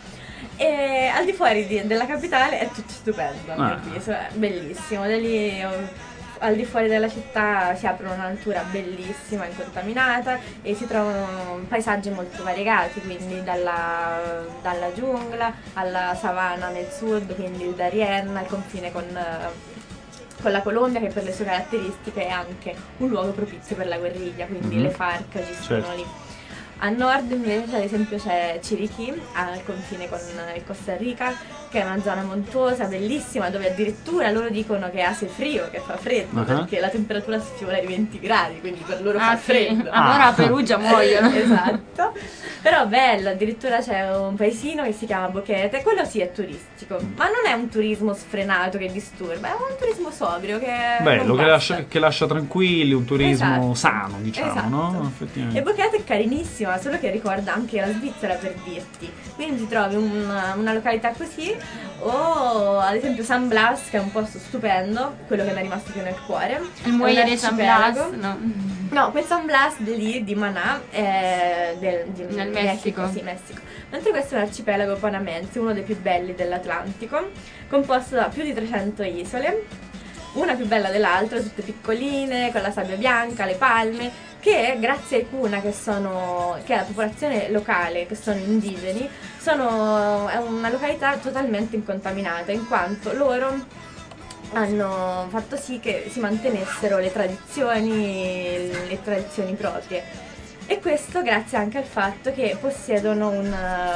E al di fuori di- della capitale è tutto stupendo, a mio Ah. avviso, è bellissimo. Da lì oh, al di fuori della città si apre una natura bellissima, incontaminata e si trovano paesaggi molto variegati, quindi dalla, dalla giungla alla savana nel sud, quindi il Darien, al confine con, eh, con la Colombia che per le sue caratteristiche è anche un luogo propizio per la guerriglia, quindi Mhm. le FARC agiscono Certo. lì. A nord invece ad esempio c'è Chiriquí al confine con il Costa Rica che è una zona montuosa, bellissima, dove addirittura loro dicono che hace frio, che fa freddo, Uh-huh. perché la temperatura si scivola di venti gradi, quindi per loro Ah, fa sì. freddo. Allora a Perugia muoiono. Esatto. Però bello, addirittura c'è un paesino che si chiama Boquete, quello sì è turistico, ma non è un turismo sfrenato che disturba, è un turismo sobrio che Bello, non che basta. lascia, che lascia tranquilli, un turismo Esatto. sano, diciamo, Esatto. no? E Effettivamente. Boquete è carinissima, solo che ricorda anche la Svizzera, per dirti. Quindi trovi una, una località così, o ad esempio San Blas, che è un posto stupendo, quello che mi è rimasto più nel cuore. Il muoio È un di San Blas, arcipelago. no. No, quel San Blas di lì, di Maná, è del, di- Nel Messico. Sì, Messico. Mentre questo è un arcipelago panamense, uno dei più belli dell'Atlantico, composto da più di trecento isole, una più bella dell'altra, tutte piccoline, con la sabbia bianca, le palme, che grazie ai Kuna, che sono che è la popolazione locale, che sono indigeni, sono è una località totalmente incontaminata, in quanto loro hanno fatto sì che si mantenessero le tradizioni, le tradizioni proprie. E questo grazie anche al fatto che possiedono un,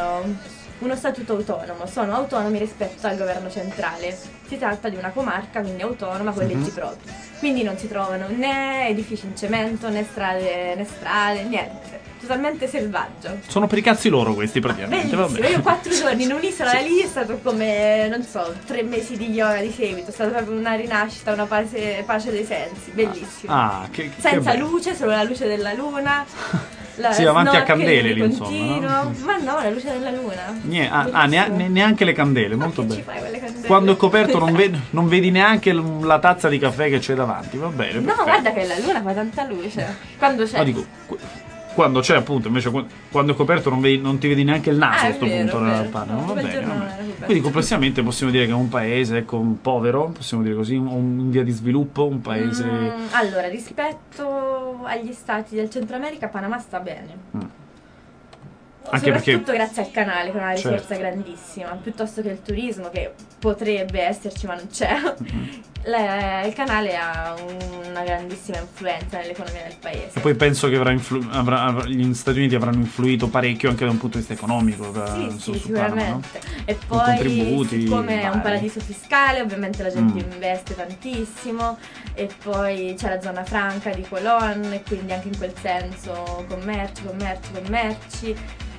uh, uno statuto autonomo, sono autonomi rispetto al governo centrale. Si tratta di una comarca, quindi autonoma, con leggi proprie. Quindi non si trovano né edifici in cemento, né strade, né strade, niente. Totalmente selvaggio. Sono per i cazzi loro questi praticamente, Bellissimo, vabbè. io quattro giorni in un'isola lì è stato come, non so, tre mesi di yoga di seguito, è stata proprio una rinascita, una pace, pace dei sensi, bellissimo. Ah, che, che Senza bello. luce, solo la luce della luna. La Sì, avanti a snorkeling candele lì, continuo. insomma, no? Ma no, la luce della luna. Nie- ah, ah, nea- Bellissimo. ne- neanche le candele, Ma molto che ci bello. fai con le candele? Quando è coperto non, ved- non vedi neanche l- la tazza di caffè che c'è davanti, va bene. No, perfetto. guarda che la luna fa tanta luce. Quando c'è. Ma dico, qu- quando c'è appunto, invece qu- quando è coperto non, vedi- non ti vedi neanche il naso Ah, a è sto vero, punto è nella vero. panna, No, va quel bene, giorno va non bene. era coperto. Quindi complessivamente possiamo dire che è un paese ecco, un povero, possiamo dire così, un, un via di sviluppo, un paese... Mm, allora, rispetto agli stati del Centro America, Panama sta bene. Mm. Anche perché... Soprattutto grazie al canale, che è una risorsa Certo. grandissima, piuttosto che il turismo, che potrebbe esserci ma non c'è. Mm-hmm. La- il canale ha una grandissima influenza nell'economia del paese. E poi penso che avrà influ- avrà- avrà- gli Stati Uniti avranno influito parecchio anche da un punto di vista economico da- Sì, su, sì, su Panama, no? sicuramente. E Con poi, contributi siccome è un vari. paradiso fiscale, ovviamente la gente Mm. investe tantissimo. E poi c'è la zona franca di Colón, e quindi anche in quel senso commerci, commerci, commerci.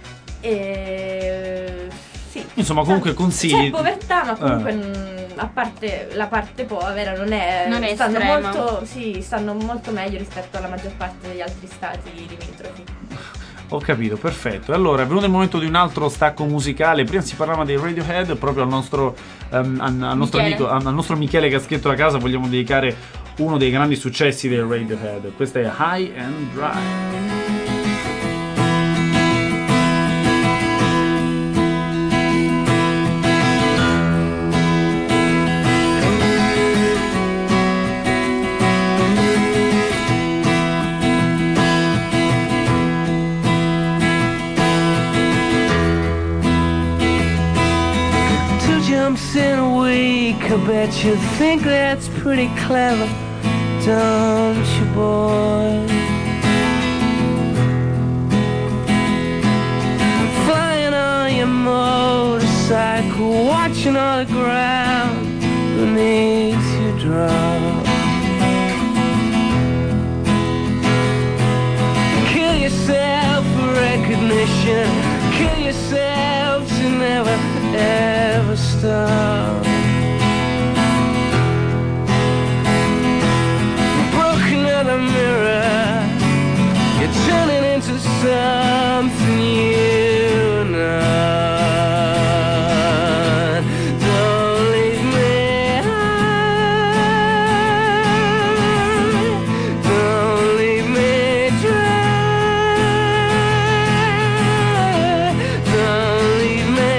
E sì. Insomma, comunque consigli- C'è povertà, ma comunque Eh. mm, a parte la parte povera non è. Non è stanno estrema. molto. Sì, stanno molto meglio rispetto alla maggior parte degli altri stati limitrofi. Ho capito, perfetto. E allora è venuto il momento di un altro stacco musicale. Prima si parlava dei Radiohead, proprio al nostro, ehm, al, al nostro Michele. amico, al nostro Michele Caschetto da casa vogliamo dedicare uno dei grandi successi dei Radiohead. Questo è High and Dry. Two jumps in a week, I bet you think that's pretty clever, don't you, boy? Flying on your motorcycle, watching all the ground beneath you drop. Kill yourself for recognition, kill yourself to never ever stop. Broke another mirror, you're turning into something you're not. Don't leave me high, don't leave me dry, don't leave me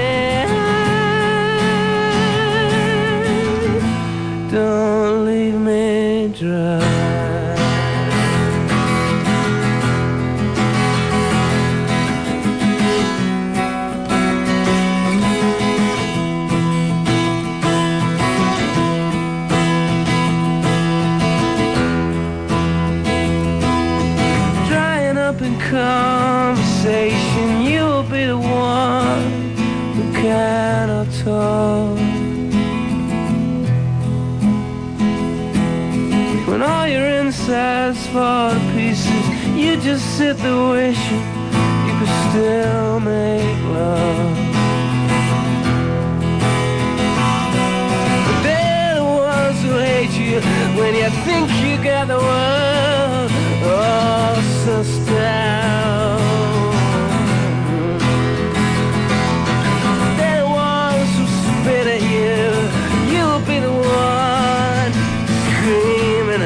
high, don't leave me dry. Drying up in conversation, you'll be the one who cannot talk. size for the pieces. You just sit there wishing you could still make love. But they're the ones who hate you when you think you got the world all sussed out. They're the ones who spit at you. You'll be the one screaming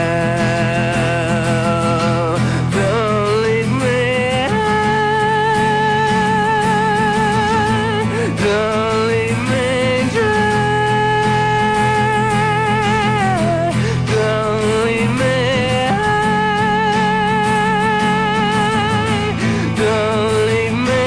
out, don't leave me, don't leave me dry, don't leave me, don't leave me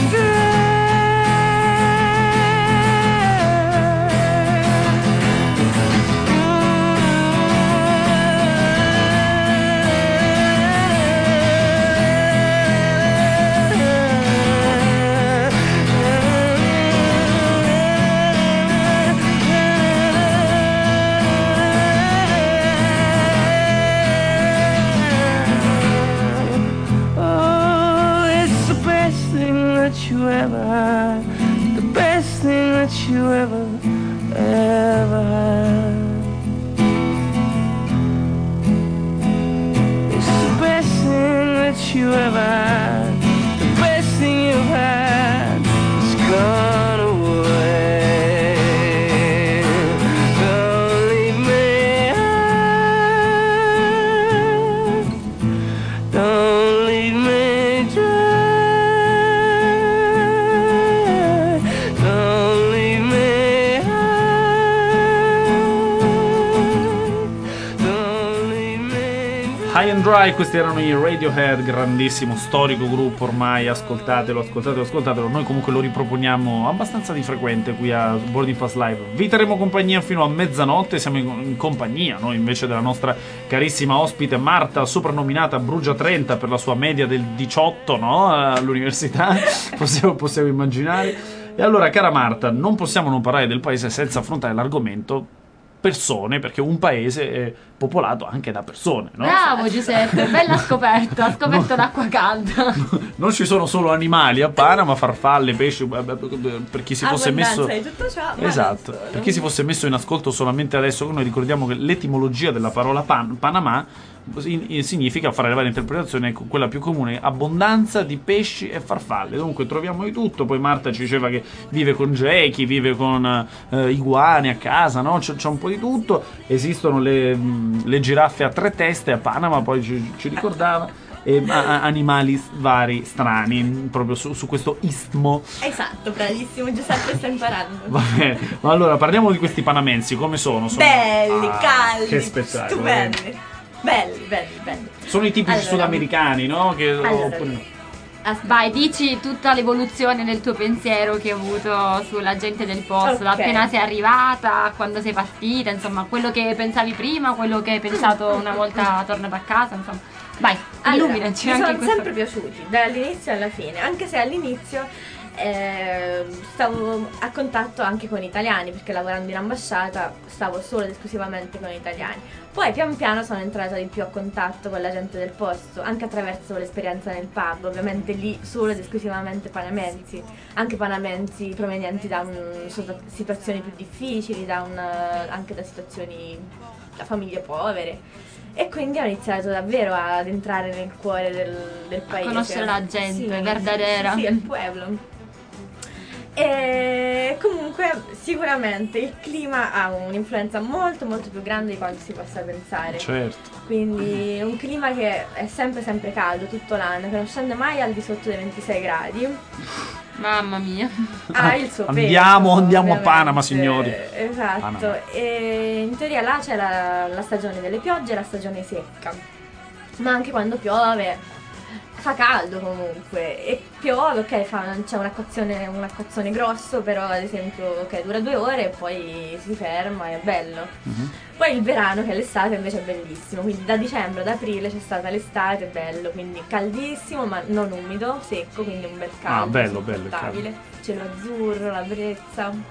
Oh, it's the best thing that you ever had, the best thing that you ever, ever had. It's the best thing that you ever had, the best thing you've had. It's gone away. Don't leave me, don't leave me dry, don't leave me, don't leave me dry. High and Dry, questi erano i Radiohead, grandissimo, storico gruppo ormai, ascoltatelo, ascoltatelo, ascoltatelo. Noi comunque lo riproponiamo abbastanza di frequente qui a Boarding Pass Live. Vi terremo compagnia fino a mezzanotte, siamo in, in compagnia noi invece della nostra carissima ospite Marta, soprannominata Brugia trenta per la sua media del diciotto, no? All'università, possiamo, possiamo immaginare. E allora, cara Marta, non possiamo non parlare del paese senza affrontare l'argomento persone, perché un paese è popolato anche da persone, no? Bravo Giuseppe, bella scoperta, scoperto No. d'acqua calda. Non ci sono solo animali a Panama, farfalle, pesci, per chi si fosse messo Abbondanza di tutto ciò, ma esatto, non solo. per chi si fosse messo in ascolto solamente adesso, noi ricordiamo che l'etimologia della parola pan, Panama in- significa, fare le varie interpretazioni, ecco, quella più comune, abbondanza di pesci e farfalle. Dunque troviamo di tutto. Poi Marta ci diceva che vive con gechi, vive con eh, iguane a casa, no? C'è, c'è un po' di tutto. Esistono le, mh, le giraffe a tre teste a Panama, poi ci, ci ricordava, e a- a- animali vari strani proprio su, su questo istmo. Esatto, bravissimo Giuseppe, sta imparando. Va bene, ma allora parliamo di questi panamensi, come sono? Sono Belli, Ah, caldi, che spettacolo, stupendi. eh. Belli, belli, belli. Sono i tipici Allora. sudamericani, no? Che, Allora. oppure no? As- Vai, dici tutta l'evoluzione del tuo pensiero che hai avuto sulla gente del posto, da Ok. appena sei arrivata, quando sei partita, insomma, quello che pensavi prima, quello che hai pensato una volta tornata a casa, insomma. Vai, Allora, illuminaci mi anche sono in questo. sempre piaciuti, dall'inizio alla fine, anche se all'inizio eh, stavo a contatto anche con italiani, perché lavorando in ambasciata stavo solo ed esclusivamente con italiani. Poi pian piano sono entrata di più a contatto con la gente del posto, anche attraverso l'esperienza nel pub, ovviamente lì solo ed esclusivamente panamensi, anche panamensi provenienti da un- sota- situazioni più difficili, da un, anche da situazioni, da famiglie povere. E quindi ho iniziato davvero ad entrare nel cuore del, del paese. conoscere la gente, Sì, verdadera. Sì, sì, il pueblo. E comunque sicuramente il clima ha un'influenza molto molto più grande di quanto si possa pensare. Certo. Quindi un clima che è sempre sempre caldo tutto l'anno, che non scende mai al di sotto dei ventisei gradi. Mamma mia. Ha il suo peso. Andiamo- andiamo a ovviamente. Panama, signori. Esatto. Panama. E in teoria là c'è la, la stagione delle piogge e la stagione secca. Ma anche quando piove fa caldo comunque. E piove, ok, fa, c'è un'acquazzone, un acquazzone grosso, però ad esempio che dura due ore e poi si ferma, è bello. Mhm. Poi il verano, che è l'estate, invece è bellissimo, quindi da dicembre ad aprile c'è stata l'estate, è bello, quindi caldissimo ma non umido, secco, quindi un bel caldo, Ah, bello, bello il sopportabile. Cielo azzurro, la brezza.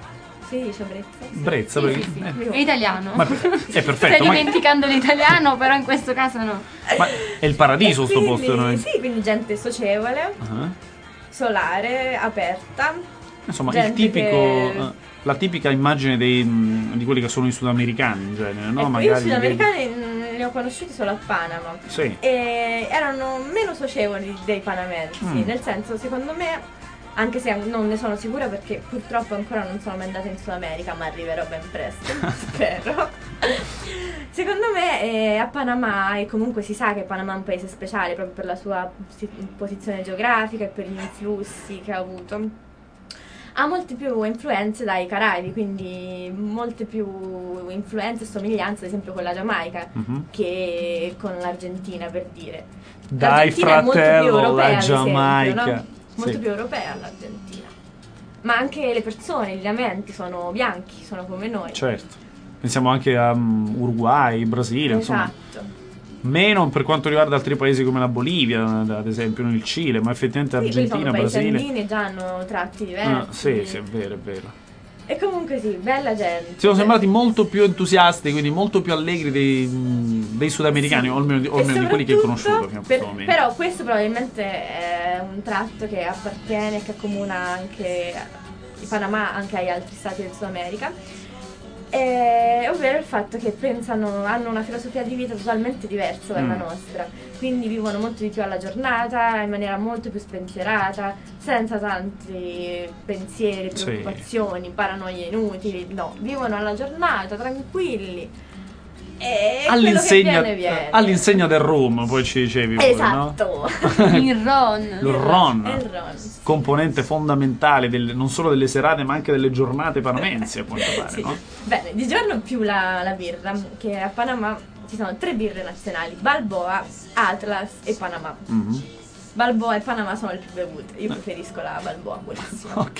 Si dice Brezza? Brezza, Sì, perché- sì, sì. eh, È italiano. ma è perfetto, Stai ma, dimenticando l'italiano, però in questo caso no. ma è il paradiso E sto quindi- posto, no? Sì, quindi gente socievole, Ah. solare, aperta. Insomma, il gente tipico, che- eh, la tipica immagine dei, mh, di quelli che sono i sudamericani in genere, no? Ecco, Magari io i li vedi- sudamericani mm, li ho conosciuti solo a Panama. Sì. E erano meno socievoli dei panamensi, Mm. nel senso, secondo me, anche se non ne sono sicura perché purtroppo ancora non sono mai andata in Sud America, ma arriverò ben presto, spero. Secondo me eh, a Panama, e comunque si sa che Panama è un paese speciale proprio per la sua si- posizione geografica e per gli influssi che ha avuto, ha molte più influenze dai Caraibi, quindi molte più influenze e somiglianze ad esempio con la Giamaica Mhm. che con l'Argentina, per dire. Dai, L'Argentina è molto più fratello, europea, la ad esempio, Giamaica. no? Molto Sì. più europea l'Argentina. Ma anche le persone, gli elementi sono bianchi, sono come noi. Certo. Pensiamo anche a um, Uruguay, Brasile, insomma. Esatto. Meno per quanto riguarda altri paesi come la Bolivia, ad esempio, il Cile, ma effettivamente Sì, quelli sono Argentina, paesi Brasile. andini e già hanno tratti diversi. Ah, sì, sì, è vero, è vero. E comunque sì, bella gente. Siamo sembrati molto più entusiasti, quindi molto più allegri dei, mh, dei sudamericani, Sì. o almeno, di, o E almeno di quelli che ho soprattutto conosciuto fino a per- questo momento. Però questo probabilmente è un tratto che appartiene, che accomuna anche il Panama anche agli altri stati del Sud America, eh, ovvero il fatto che pensano, hanno una filosofia di vita totalmente diversa dalla Mm. nostra, quindi vivono molto di più alla giornata, in maniera molto più spensierata, senza tanti pensieri, Sì. preoccupazioni, paranoie inutili, no, vivono alla giornata, tranquilli. E quello che All'insegna, viene, viene. all'insegna del rum, poi ci dicevi pure, no? Esatto. Il ron. Il ron, Il ron. componente fondamentale del- non solo delle serate ma anche delle giornate panamensi, a quanto pare, Sì. no? Bene, di giorno più la, la birra, che a Panama ci sono tre birre nazionali, Balboa, Atlas e Panama. Mhm. Balboa e Panama sono le più bevute, io preferisco la Balboa, buonissima. Ok.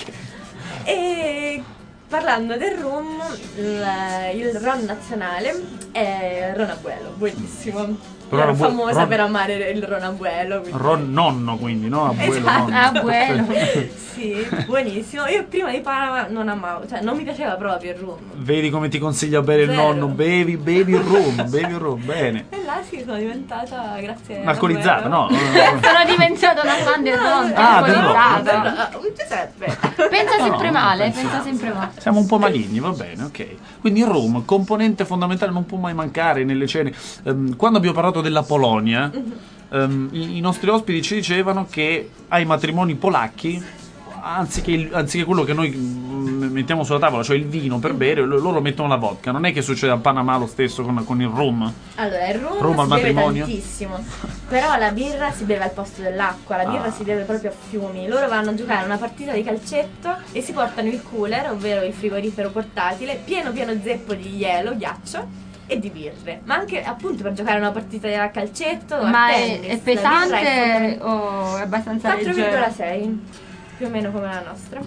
E parlando del rum, il, il ron nazionale è Ron Abuelo, buonissimo. Ron Ero Abue- famosa Ron- per amare il Ron Abuelo. quindi- Ron nonno, quindi, no? Abuelo Esatto. nonno. Abuelo. Sì, buonissimo. Io prima di Panama non amavo, cioè non mi piaceva proprio il rum. Vedi come ti consiglia bere il Zero. nonno, bevi, bevi il rum, bevi il rum, bene. E là sì, sono diventata, grazie a Alcolizzata, no? Sono diventata una fan del ron. Ah, del ron. alcolizzata. Un Giuseppe. Pensa sempre No, male, pensiamo. pensa sempre male. Siamo un po' maligni, va bene, ok. Quindi il rum, componente fondamentale, non può mai mancare nelle cene. Ehm, quando abbiamo parlato della Polonia, ehm, i, i nostri ospiti ci dicevano che ai matrimoni polacchi, anziché, il- anziché quello che noi mm, mettiamo sulla tavola, cioè il vino per bere, lo- loro mettono la vodka. Non è che succede a Panama lo stesso con, con il rum? Allora, il rum, Rum al si beve matrimonio? tantissimo, però la birra si beve al posto dell'acqua, la birra Ah. si beve proprio a fiumi. Loro vanno a giocare una partita di calcetto e si portano il cooler, ovvero il frigorifero portatile, pieno pieno zeppo di hielo, ghiaccio e di birre. Ma anche appunto per giocare una partita a calcetto o a Ma è, tennis. è La birra pesante è o è abbastanza quattro virgola leggera? sei, più o meno come la nostra.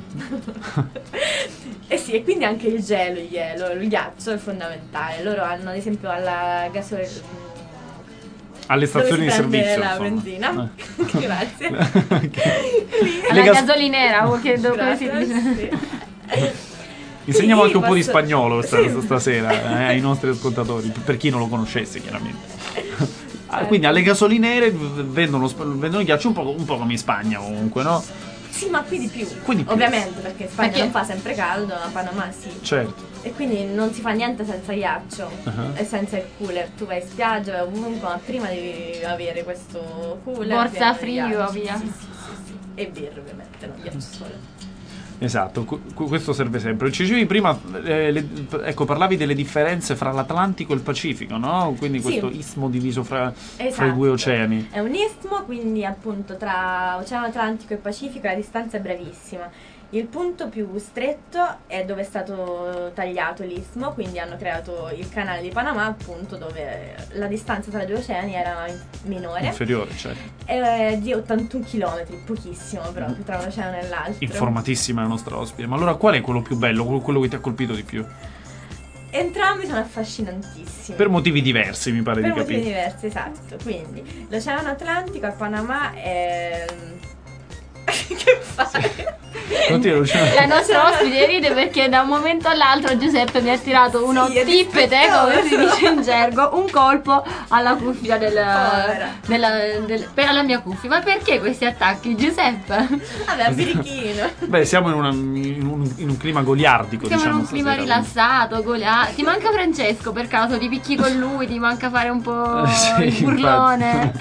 E sì, e quindi anche il gelo, il hielo, il ghiaccio è fondamentale. Loro hanno ad esempio alla gasolina, Alle stazioni di servizio. la insomma. benzina. Eh. Grazie. Le Alla gas- gasolinera, o che come si Grazie, dice? sì. Insegniamo Sì, anche un po' di posso- spagnolo sta- Sì. stasera eh, ai nostri ascoltatori, per chi non lo conoscesse chiaramente. Ah, quindi alle gasolinere vendono, sp- vendono ghiaccio un po', un po' come in Spagna comunque, no? Sì, ma qui di più. Qui di più. Ovviamente, perché in Spagna Perché? non fa sempre caldo, a Panama sì. Certo. E quindi non si fa niente senza ghiaccio Uh-huh. e senza il cooler. Tu vai in spiaggia, vai ovunque, ma prima devi avere questo cooler. Borsa pieno di frigo, ghiaccio. via. Sì, sì, sì, sì. E birra ovviamente, non ghiaccio solo. Esatto, cu- cu- questo serve sempre. Ci dicevi prima, eh, le- ecco, parlavi delle differenze fra l'Atlantico e il Pacifico, no? Quindi Sì. questo istmo diviso fra, fra i Esatto. due oceani. È un istmo, quindi appunto tra Oceano Atlantico e Pacifico la distanza è brevissima. Il punto più stretto è dove è stato tagliato l'istmo, quindi hanno creato il canale di Panama, appunto dove la distanza tra i due oceani era in- minore. Inferiore, cioè. È di ottantuno chilometri, pochissimo proprio tra un oceano e l'altro. Informatissima la nostra ospite. Ma allora qual è quello più bello, quello, quello che ti ha colpito di più? Entrambi sono affascinantissimi. Per motivi diversi, mi pare Per di motivi capire. diversi, esatto. Quindi l'Oceano Atlantico a Panama è Che fai? Continua, Luciana. La nostra ospite ride perché da un momento all'altro Giuseppe mi ha tirato uno Sì, è tippete, come si dispettoso. dice in gergo, un colpo alla cuffia del, Povera. della, del, per la mia cuffia. Ma perché questi attacchi, Giuseppe? Vabbè, a birichino. Beh, siamo in, una- in un, in un clima goliardico, Siamo diciamo. in un clima stasera, rilassato, goleato. Ti manca Francesco per caso? Ti picchi con lui? Ti manca fare un po' Sì, il burlone?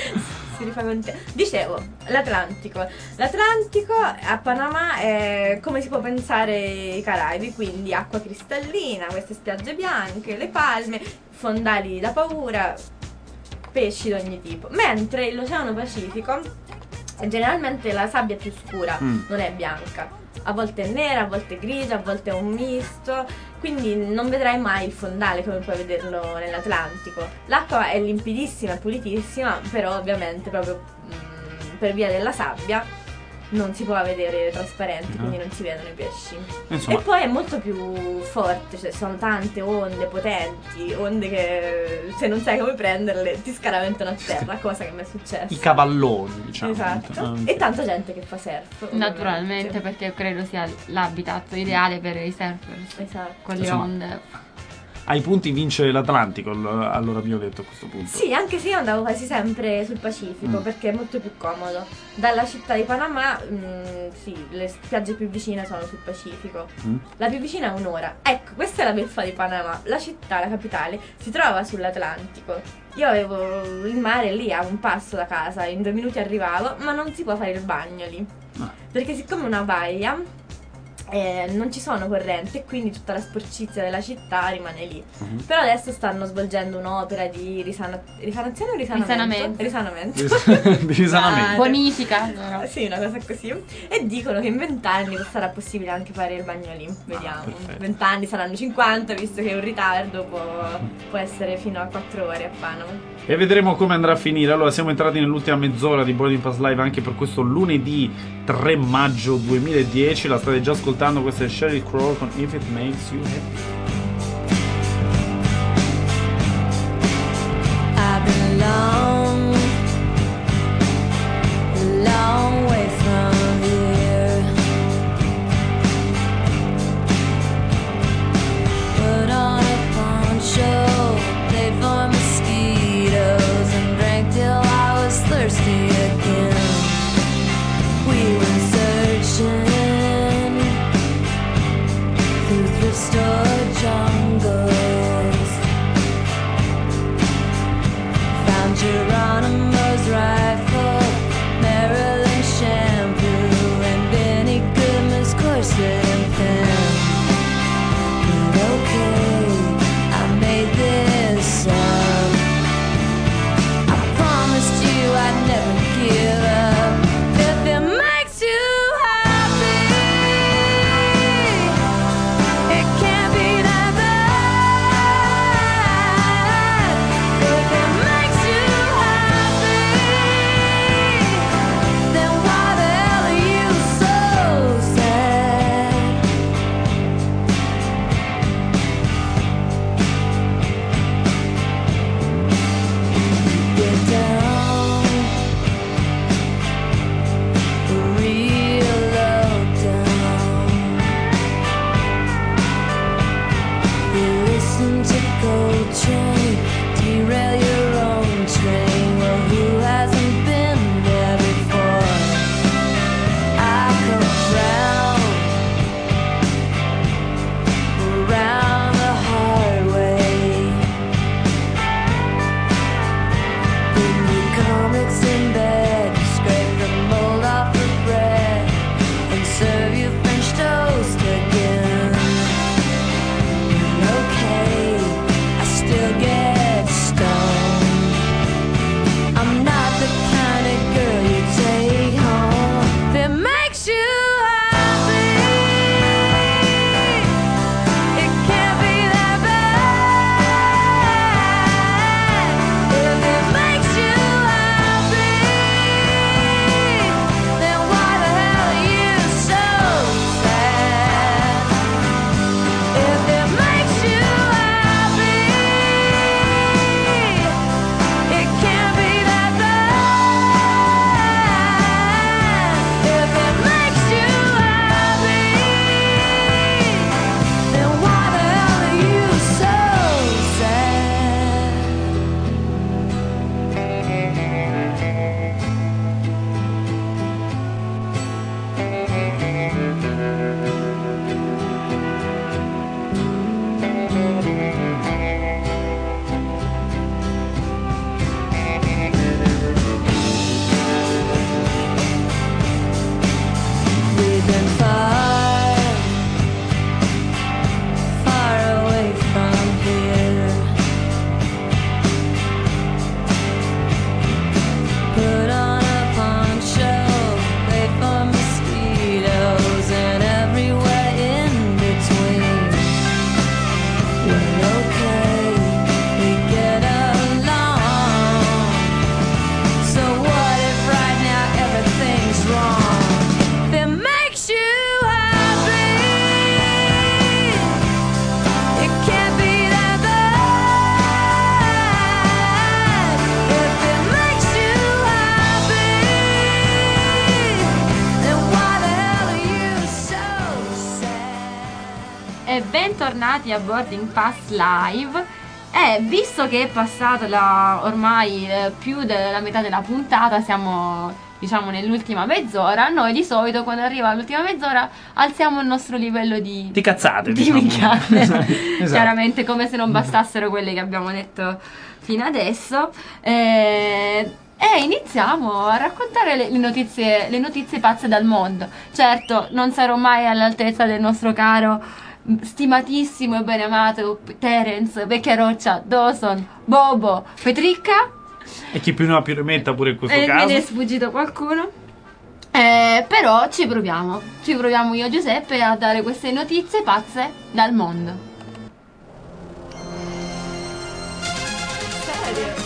Si rifà con te. Dicevo, l'Atlantico. L'Atlantico a Panama è come si può pensare i Caraibi, quindi acqua cristallina, queste spiagge bianche, le palme, fondali da paura, pesci di ogni tipo. Mentre l'Oceano Pacifico, generalmente la sabbia è più scura, Mm. non è bianca. A volte è nera, a volte è grigia, a volte è un misto, quindi non vedrai mai il fondale come puoi vederlo nell'Atlantico. L'acqua è limpidissima, è pulitissima, però ovviamente proprio mm, per via della sabbia non si può vedere trasparenti, quindi non si vedono i pesci. Insomma, E poi è molto più forte, cioè sono tante onde potenti, onde che se non sai come prenderle ti scaraventano a terra, cosa che mi è successa. i cavalloni, diciamo. Esatto. Anche. E tanta gente che fa surf. Naturalmente, ovviamente. perché credo sia l'habitat ideale per i surfers. Esatto. Con le Insomma, onde. Ai punti vince l'Atlantico, all- allora vi ho detto a questo punto. Sì, anche se io andavo quasi sempre sul Pacifico Mm. perché è molto più comodo. Dalla città di Panama, mm, sì, le spiagge più vicine sono sul Pacifico. Mm. La più vicina è un'ora. Ecco, questa è la beffa di Panama. La città, la capitale, si trova sull'Atlantico. Io avevo il mare lì a un passo da casa, in due minuti arrivavo, ma non si può fare il bagno lì. Ah. Perché siccome è una baia, eh, non ci sono correnti e quindi tutta la sporcizia della città rimane lì. Mhm. Però adesso stanno svolgendo un'opera di risana- risanazione o risanamento? Risanamento. Risanamento. Di risanamento. Ah, Bonifica. no? Sì, una cosa così. E dicono che in vent'anni sarà possibile anche fare il bagno lì. Vediamo. perfetto. vent'anni saranno cinquanta, visto che un ritardo può, può essere fino a quattro ore a Panama. E vedremo come andrà a finire. Allora, siamo entrati nell'ultima mezz'ora di Boarding Pass Live anche per questo lunedì tre maggio duemiladieci. La state già ascoltando, questa è Sheryl Crow con If It Makes You Happy. I've been long, a long way from here. Put on a poncho, played for mosquitoes, and drank till I was thirsty again. We were searching through thrift store jungles. Found Geronimo's rifle, Maryland shampoo, and Benny Goodman's corset and pen. But okay, I made this up. I promised you I'd never bentornati a Boarding Pass Live. E visto che è passata la, ormai eh, più della metà della puntata, siamo diciamo nell'ultima mezz'ora, noi di solito quando arriva l'ultima mezz'ora alziamo il nostro livello di, Di cazzate, di diciamo. minchiate. Esatto. Chiaramente, come se non bastassero quelle che abbiamo detto fino adesso. Eh, E iniziamo a raccontare le, le notizie le notizie pazze dal mondo. Certo, non sarò mai all'altezza del nostro caro, stimatissimo e beneamato Terence, Vecchiaroccia, Dawson, Bobo, Petricca. E chi più ne ha più ne metta pure in questo E caso. me ne è sfuggito qualcuno. Eh, però ci proviamo. Ci proviamo io e Giuseppe a dare queste notizie pazze dal mondo. Serio?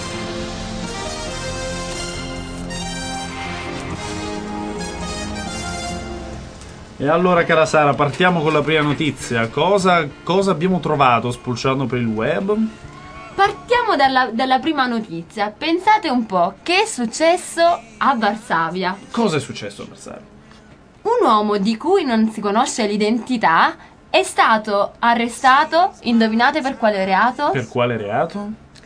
E allora, cara Sara, partiamo con la prima notizia. Cosa, cosa abbiamo trovato spulciando per il web? Partiamo dalla, dalla prima notizia. Pensate un po' che è successo a Varsavia. Cosa è successo a Varsavia? Un uomo di cui non si conosce l'identità è stato arrestato, indovinate per quale reato? Per quale reato?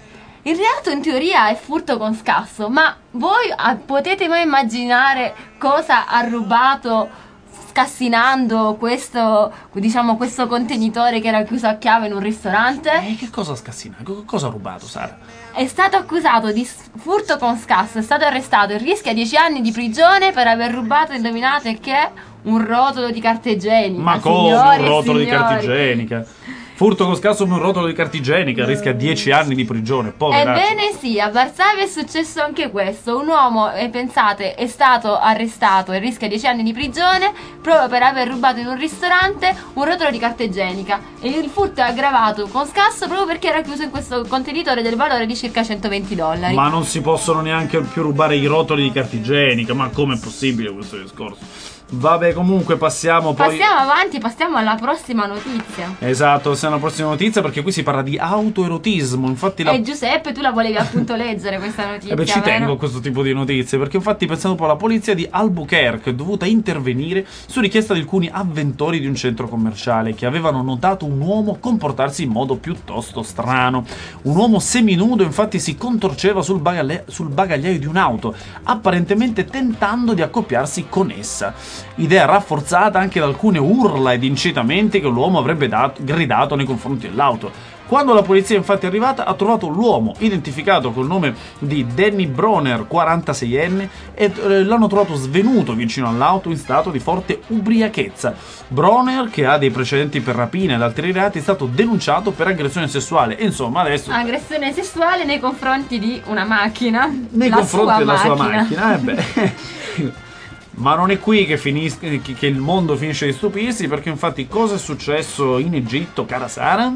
Il reato in teoria è furto con scasso, ma voi ah, potete mai immaginare cosa ha rubato scassinando questo, diciamo, questo contenitore che era chiuso a chiave in un ristorante? E che cosa ha scassinato? Co- Cosa ha rubato, Sara? È stato accusato di s- furto con scasso, è stato arrestato e rischia dieci anni di prigione per aver rubato, indovinate che? Un rotolo di carta igienica. Ma come signori un e rotolo di carta signori. igienica? Furto con scasso un rotolo di carta igienica, rischia dieci anni di prigione. Poveraccio. Ebbene sì, a Varsavia è successo anche questo. Un uomo, eh, pensate, è stato arrestato e rischia dieci anni di prigione proprio per aver rubato in un ristorante un rotolo di carta igienica. E il furto è aggravato con scasso proprio perché era chiuso in questo contenitore del valore di circa centoventi dollari. Ma non si possono neanche più rubare i rotoli di carta igienica. Ma com'è possibile questo discorso? Vabbè, comunque passiamo poi. Passiamo avanti, passiamo alla prossima notizia. Esatto, passiamo alla prossima notizia perché qui si parla di autoerotismo. Infatti la E Giuseppe, tu la volevi appunto leggere questa notizia, Eh beh, ci vero? tengo a questo tipo di notizie, perché infatti pensando un po' alla polizia di Albuquerque è dovuta intervenire su richiesta di alcuni avventori di un centro commerciale che avevano notato un uomo comportarsi in modo piuttosto strano. Un uomo seminudo infatti si contorceva sul, bagagle- sul bagagliaio di un'auto, apparentemente tentando di accoppiarsi con essa. Idea rafforzata anche da alcune urla ed incitamenti che l'uomo avrebbe dato- gridato nei confronti dell'auto. Quando la polizia infatti è arrivata ha trovato l'uomo, identificato col nome di Danny Broner, quarantaseienne, e eh, l'hanno trovato svenuto vicino all'auto in stato di forte ubriachezza. Broner, che ha dei precedenti per rapina ed altri reati, è stato denunciato per aggressione sessuale. E insomma adesso Aggressione sessuale nei confronti di una macchina. nei la confronti sua della sua macchina. macchina, eh beh. Ma non è qui che, finis- che che il mondo finisce di stupirsi, perché infatti cosa è successo in Egitto, cara Sara?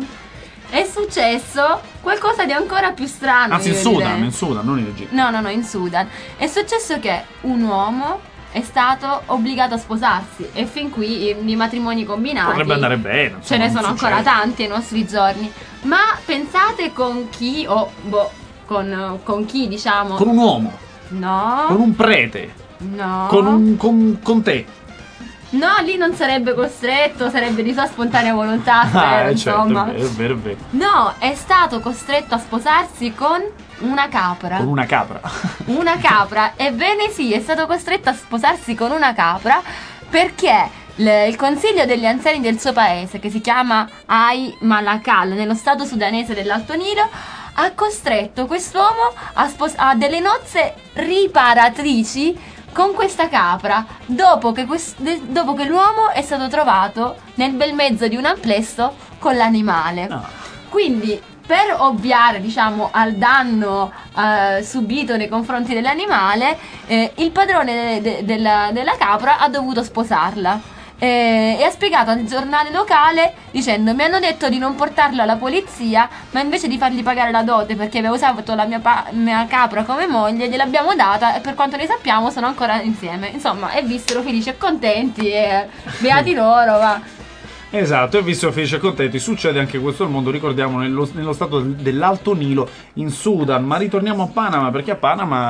È successo qualcosa di ancora più strano. Anzi, in io Sudan, direi. in Sudan, non in Egitto. No, no, no, in Sudan. È successo che un uomo è stato obbligato a sposarsi e fin qui i, i matrimoni combinati Potrebbe andare bene. ce insomma, ne sono non ancora succede. tanti ai nostri giorni. Ma pensate con chi, o boh, con, con chi diciamo. Con un uomo, No, con un prete, no. con, un, con, con te. No, lì non sarebbe costretto, sarebbe di sua spontanea volontà, spero, Ah, eh, certo, insomma. è vero, è vero, è vero. No, è stato costretto a sposarsi con una capra. Con una capra. Una capra, ebbene sì, è stato costretto a sposarsi con una capra perché l- il consiglio degli anziani del suo paese, che si chiama Ai Malakal, nello stato sudanese dell'Alto Nilo, ha costretto quest'uomo a, spos- a delle nozze riparatrici con questa capra, dopo che, quest- de- dopo che l'uomo è stato trovato nel bel mezzo di un amplesso con l'animale. Ah. Quindi, per ovviare, diciamo, al danno eh, subito nei confronti dell'animale, eh, il padrone de- de- della, della capra ha dovuto sposarla. Eh, e ha spiegato al giornale locale dicendo: mi hanno detto di non portarlo alla polizia, ma invece di fargli pagare la dote perché aveva usato la mia, pa- mia capra come moglie, gliel'abbiamo data e per quanto ne sappiamo sono ancora insieme. Insomma, e vissero felici e contenti e beati loro, va. Esatto, e visto felici e contenti, succede anche questo al mondo, ricordiamo, nello, nello stato dell'Alto Nilo in Sudan. Ma ritorniamo a Panama, perché a Panama, ecco,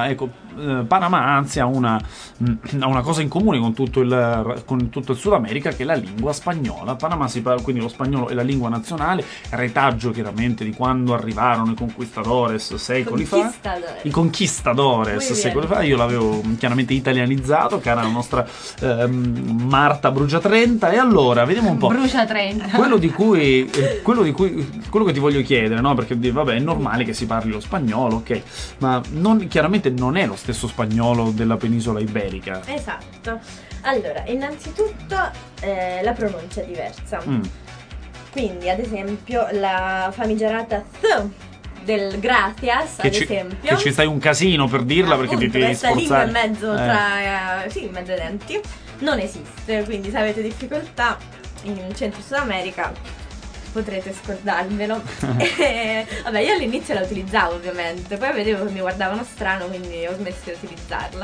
eh, Panama anzi ha una, mh, ha una cosa in comune con tutto, il, con tutto il Sud America, che è la lingua spagnola. Panama si parla, quindi lo spagnolo è la lingua nazionale, retaggio chiaramente di quando arrivarono i conquistadores secoli fa. Conquistadores. I conquistadores Muy secoli bien. fa, io l'avevo chiaramente italianizzato, cara la nostra ehm, Marta Brugia trenta. E allora, vediamo un po'. Brucia trenta. Quello di cui, eh, quello di cui, quello che ti voglio chiedere, no? Perché vabbè, è normale che si parli lo spagnolo, ok, ma non, chiaramente non è lo stesso spagnolo della penisola iberica. Esatto. Allora, innanzitutto eh, la pronuncia è diversa. Mm. Quindi, ad esempio, la famigerata th del gracias, Che ad ci, esempio, che ci stai un casino per dirla, perché ti appunto, devi questa lingua sforzare. in mezzo Eh. tra eh, sì, in mezzo ai denti, non esiste. Quindi, se avete difficoltà in Centro Sud America, potrete scordarvelo. E, vabbè, io all'inizio la utilizzavo ovviamente, poi vedevo che mi guardavano strano, quindi ho smesso di utilizzarla.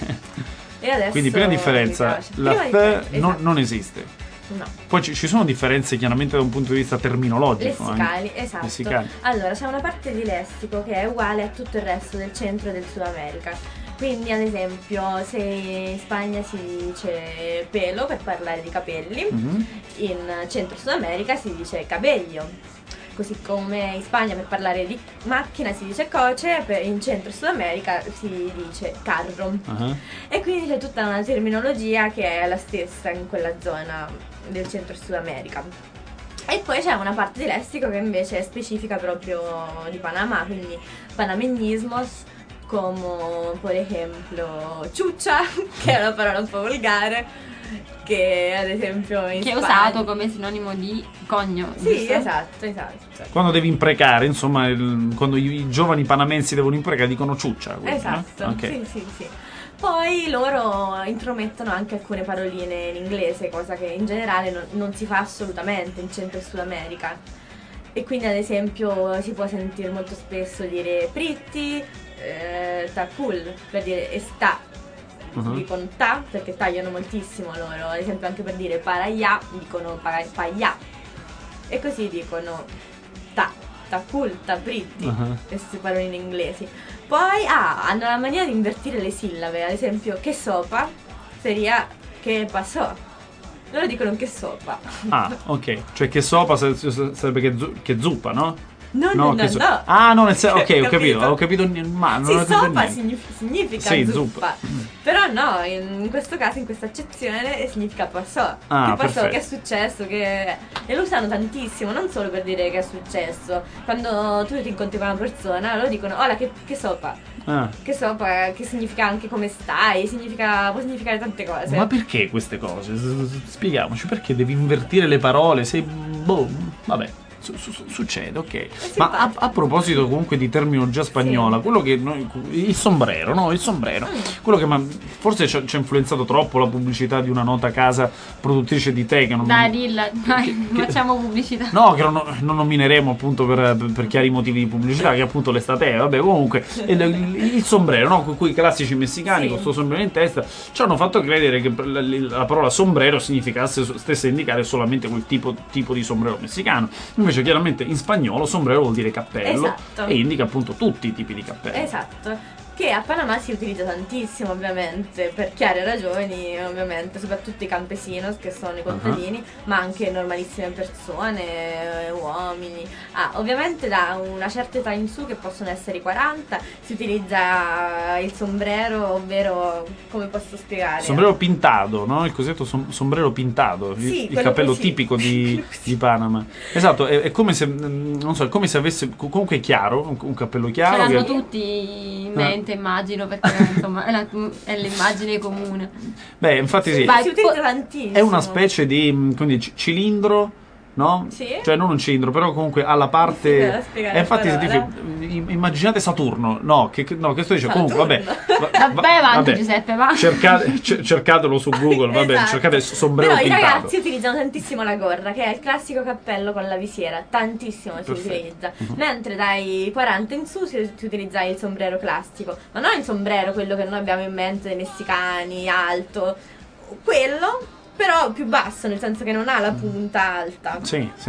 E adesso Quindi prima mi differenza, piace. la Prima th differenza, non, esatto. non esiste. No. Poi ci, ci sono differenze chiaramente da un punto di vista terminologico. Lessicali, anche. esatto. Lessicali. Allora, c'è una parte di lessico che è uguale a tutto il resto del centro e del Sud America. Quindi, ad esempio, se in Spagna si dice pelo per parlare di capelli, Mhm. in centro Sud America si dice cabello. Così come in Spagna per parlare di macchina si dice coche, per- in centro Sud America si dice carro. Ah. E quindi c'è tutta una terminologia che è la stessa in quella zona del centro Sud America. E poi c'è una parte di lessico che invece è specifica proprio di Panamá, quindi panamenismos, come per esempio ciuccia, che è una parola un po' volgare, che ad esempio in Che è Spagna- usato come sinonimo di cogno. Sì, giusto? esatto, esatto. Quando devi imprecare, insomma, il- quando i, i giovani panamensi devono imprecare, dicono ciuccia. quindi, Esatto, no? Ok. sì, sì, sì. Poi loro intromettono anche alcune paroline in inglese, cosa che in generale non, non si fa assolutamente in Centro e Sud America. E quindi ad esempio si può sentire molto spesso dire pretty, eh, ta cool, per dire sta. Mhm. Dicono ta perché tagliano moltissimo loro, ad esempio anche per dire paraya dicono pa- paia. E così dicono ta, ta cool, ta pretty, Ah. queste paroline inglesi. Poi ah, hanno la mania di invertire le sillabe, ad esempio che sopa seria che passò. Loro dicono che sopa. Ah, ok. Cioè che sopa sa- sa- sarebbe che, zu- che zuppa, no? No, no, no, che so- no. Ah, no, nel senso, ok, ho Capito? capito, ho capito, ni- ma non Sì, ho capito sopa niente. signif- significa Sì, zuppa. zuppa. Però no, in questo caso, in questa accezione, significa passò. Ah, che passò, perfetto. che è successo, che... E lo usano tantissimo, non solo per dire che è successo. Quando tu ti incontri con una persona, loro dicono, hola, che, che sopa. Ah. Che sopa, che significa anche come stai, significa, può significare tante cose. Ma perché queste cose? S- s- Spieghiamoci, perché devi invertire le parole? Sei... boh, vabbè. Su- su- su- succede, ok. Ma a, a proposito comunque di terminologia spagnola, Sì. quello che noi, il sombrero, no? Il sombrero, quello che ma, forse ci ha, ci ha influenzato troppo la pubblicità di una nota casa produttrice di tè che non, Dai, dilla, dai, che- facciamo pubblicità. no, che non, non nomineremo appunto per, per chiari motivi di pubblicità, che appunto l'estate è, vabbè, comunque il, il- il sombrero, no? Con cui i classici messicani Sì. con questo sombrero in testa ci hanno fatto credere che la, la parola sombrero significasse, stesse a indicare solamente quel tipo, tipo di sombrero messicano. Invece chiaramente in spagnolo sombrero vuol dire cappello. Esatto. E indica appunto tutti i tipi di cappello. Esatto, che a Panama si utilizza tantissimo ovviamente, per chiare ragioni ovviamente, soprattutto i campesinos che sono i contadini, ma anche normalissime persone, eh, uomini. Ah, ovviamente da una certa età in su, che possono essere i quaranta, si utilizza il sombrero, ovvero, come posso spiegare? Sombrero pintato, no? Il cosiddetto som- sombrero pintato, il- Sì, il, quello cappello così. tipico di, Quello così. di Panama. Esatto, è, è come se, mm, non so, è come se avesse, comunque è chiaro, un, un cappello Ce chiaro. l'hanno che- tutti in mente, immagino, perché insomma è, la- è l'immagine comune. Beh, infatti sì, Vai, Si utilizza tantissimo. è una specie di mm, quindi, c- cilindro, no? Sì. Cioè non un cilindro, però comunque alla Sì, parte... devo spiegare eh, infatti la se parola. dici, im- immaginate Saturno, no, che, che- no, che sto dicendo? Comunque, vabbè. Saturno. va- va- Vabbè, avanti, vabbè. Giuseppe, va. Cercate, ce- cercatelo su Google, vabbè, Esatto. cercate sombrero Però pintato. i ragazzi utilizzano tantissimo la gorra, che è il classico cappello con la visiera, tantissimo si Perfetto. utilizza. Mhm. Mentre dai quaranta in su si, si utilizza il sombrero classico, ma non il sombrero quello che noi abbiamo in mente dei messicani, alto, quello però più basso, nel senso che non ha la punta alta. Sì, sì.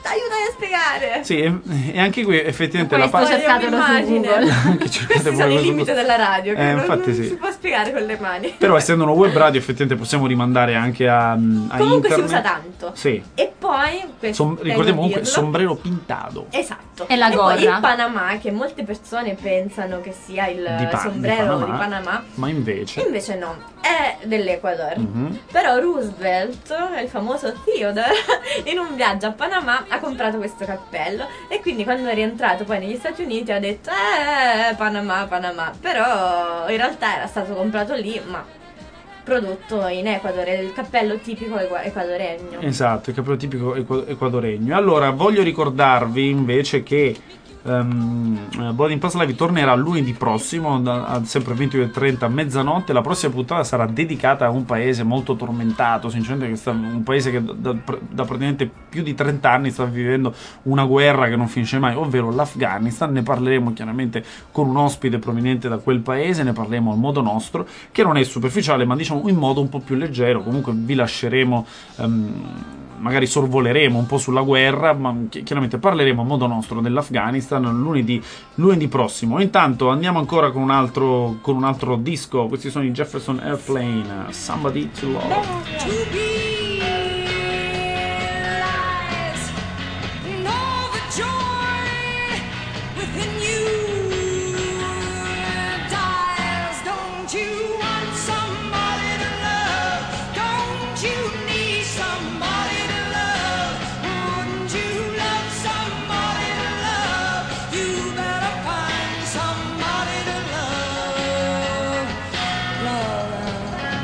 aiutami a spiegare. Sì, e, e anche qui effettivamente la Questo parte... cercatelo su Immagine. Google. Anche cercate Questi pure sono i questo- limiti della radio, che Eh, non, infatti non sì. si può spiegare con le mani. Però essendo una web radio effettivamente possiamo rimandare anche a, a Comunque internet. si usa tanto. Sì. E poi, questo Som- tengo a ricordiamo comunque dirlo. sombrero pintato. Esatto. E la poi gorra. il Panama, che molte persone pensano che sia il Di Pa- sombrero di di Panama. Panama, Ma invece... invece no, è dell'Ecuador. Mhm. Però Roosevelt, il famoso Theodore, in un viaggio a Panama ha comprato questo cappello e quindi quando è rientrato poi negli Stati Uniti ha detto eh, Panama, Panama. Però in realtà era stato comprato lì, ma prodotto in Ecuador, è il cappello tipico equa- equadoregno. Esatto, il cappello tipico equa- equadoregno. Allora, voglio ricordarvi invece che um, Boarding Pass Live tornerà lunedì prossimo, da, a- sempre ventidue e trenta a mezzanotte. La prossima puntata sarà dedicata a un paese molto tormentato, sinceramente, che sta, un paese che da, da, da praticamente più di trenta anni sta vivendo una guerra che non finisce mai, ovvero l'Afghanistan. Ne parleremo chiaramente con un ospite proveniente da quel paese, ne parleremo al modo nostro, che non è superficiale, ma diciamo in modo un po' più leggero. Comunque vi lasceremo... Um, magari sorvoleremo un po' sulla guerra, ma chi- chiaramente parleremo a modo nostro dell'Afghanistan lunedì, lunedì prossimo. Intanto andiamo ancora con un altro, con un altro disco. Questi sono i Jefferson Airplane, Somebody to Love. To be lies, know the joy within you dies. Don't you want somebody to love? Don't you need somebody to love? Wouldn't you love somebody to love? You better find somebody to love. Love.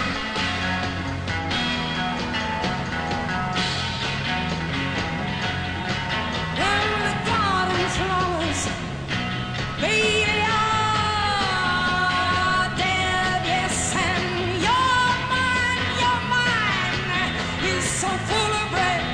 When the garden flowers, baby, are dead, yes, and your mind, your mind is so full of bread.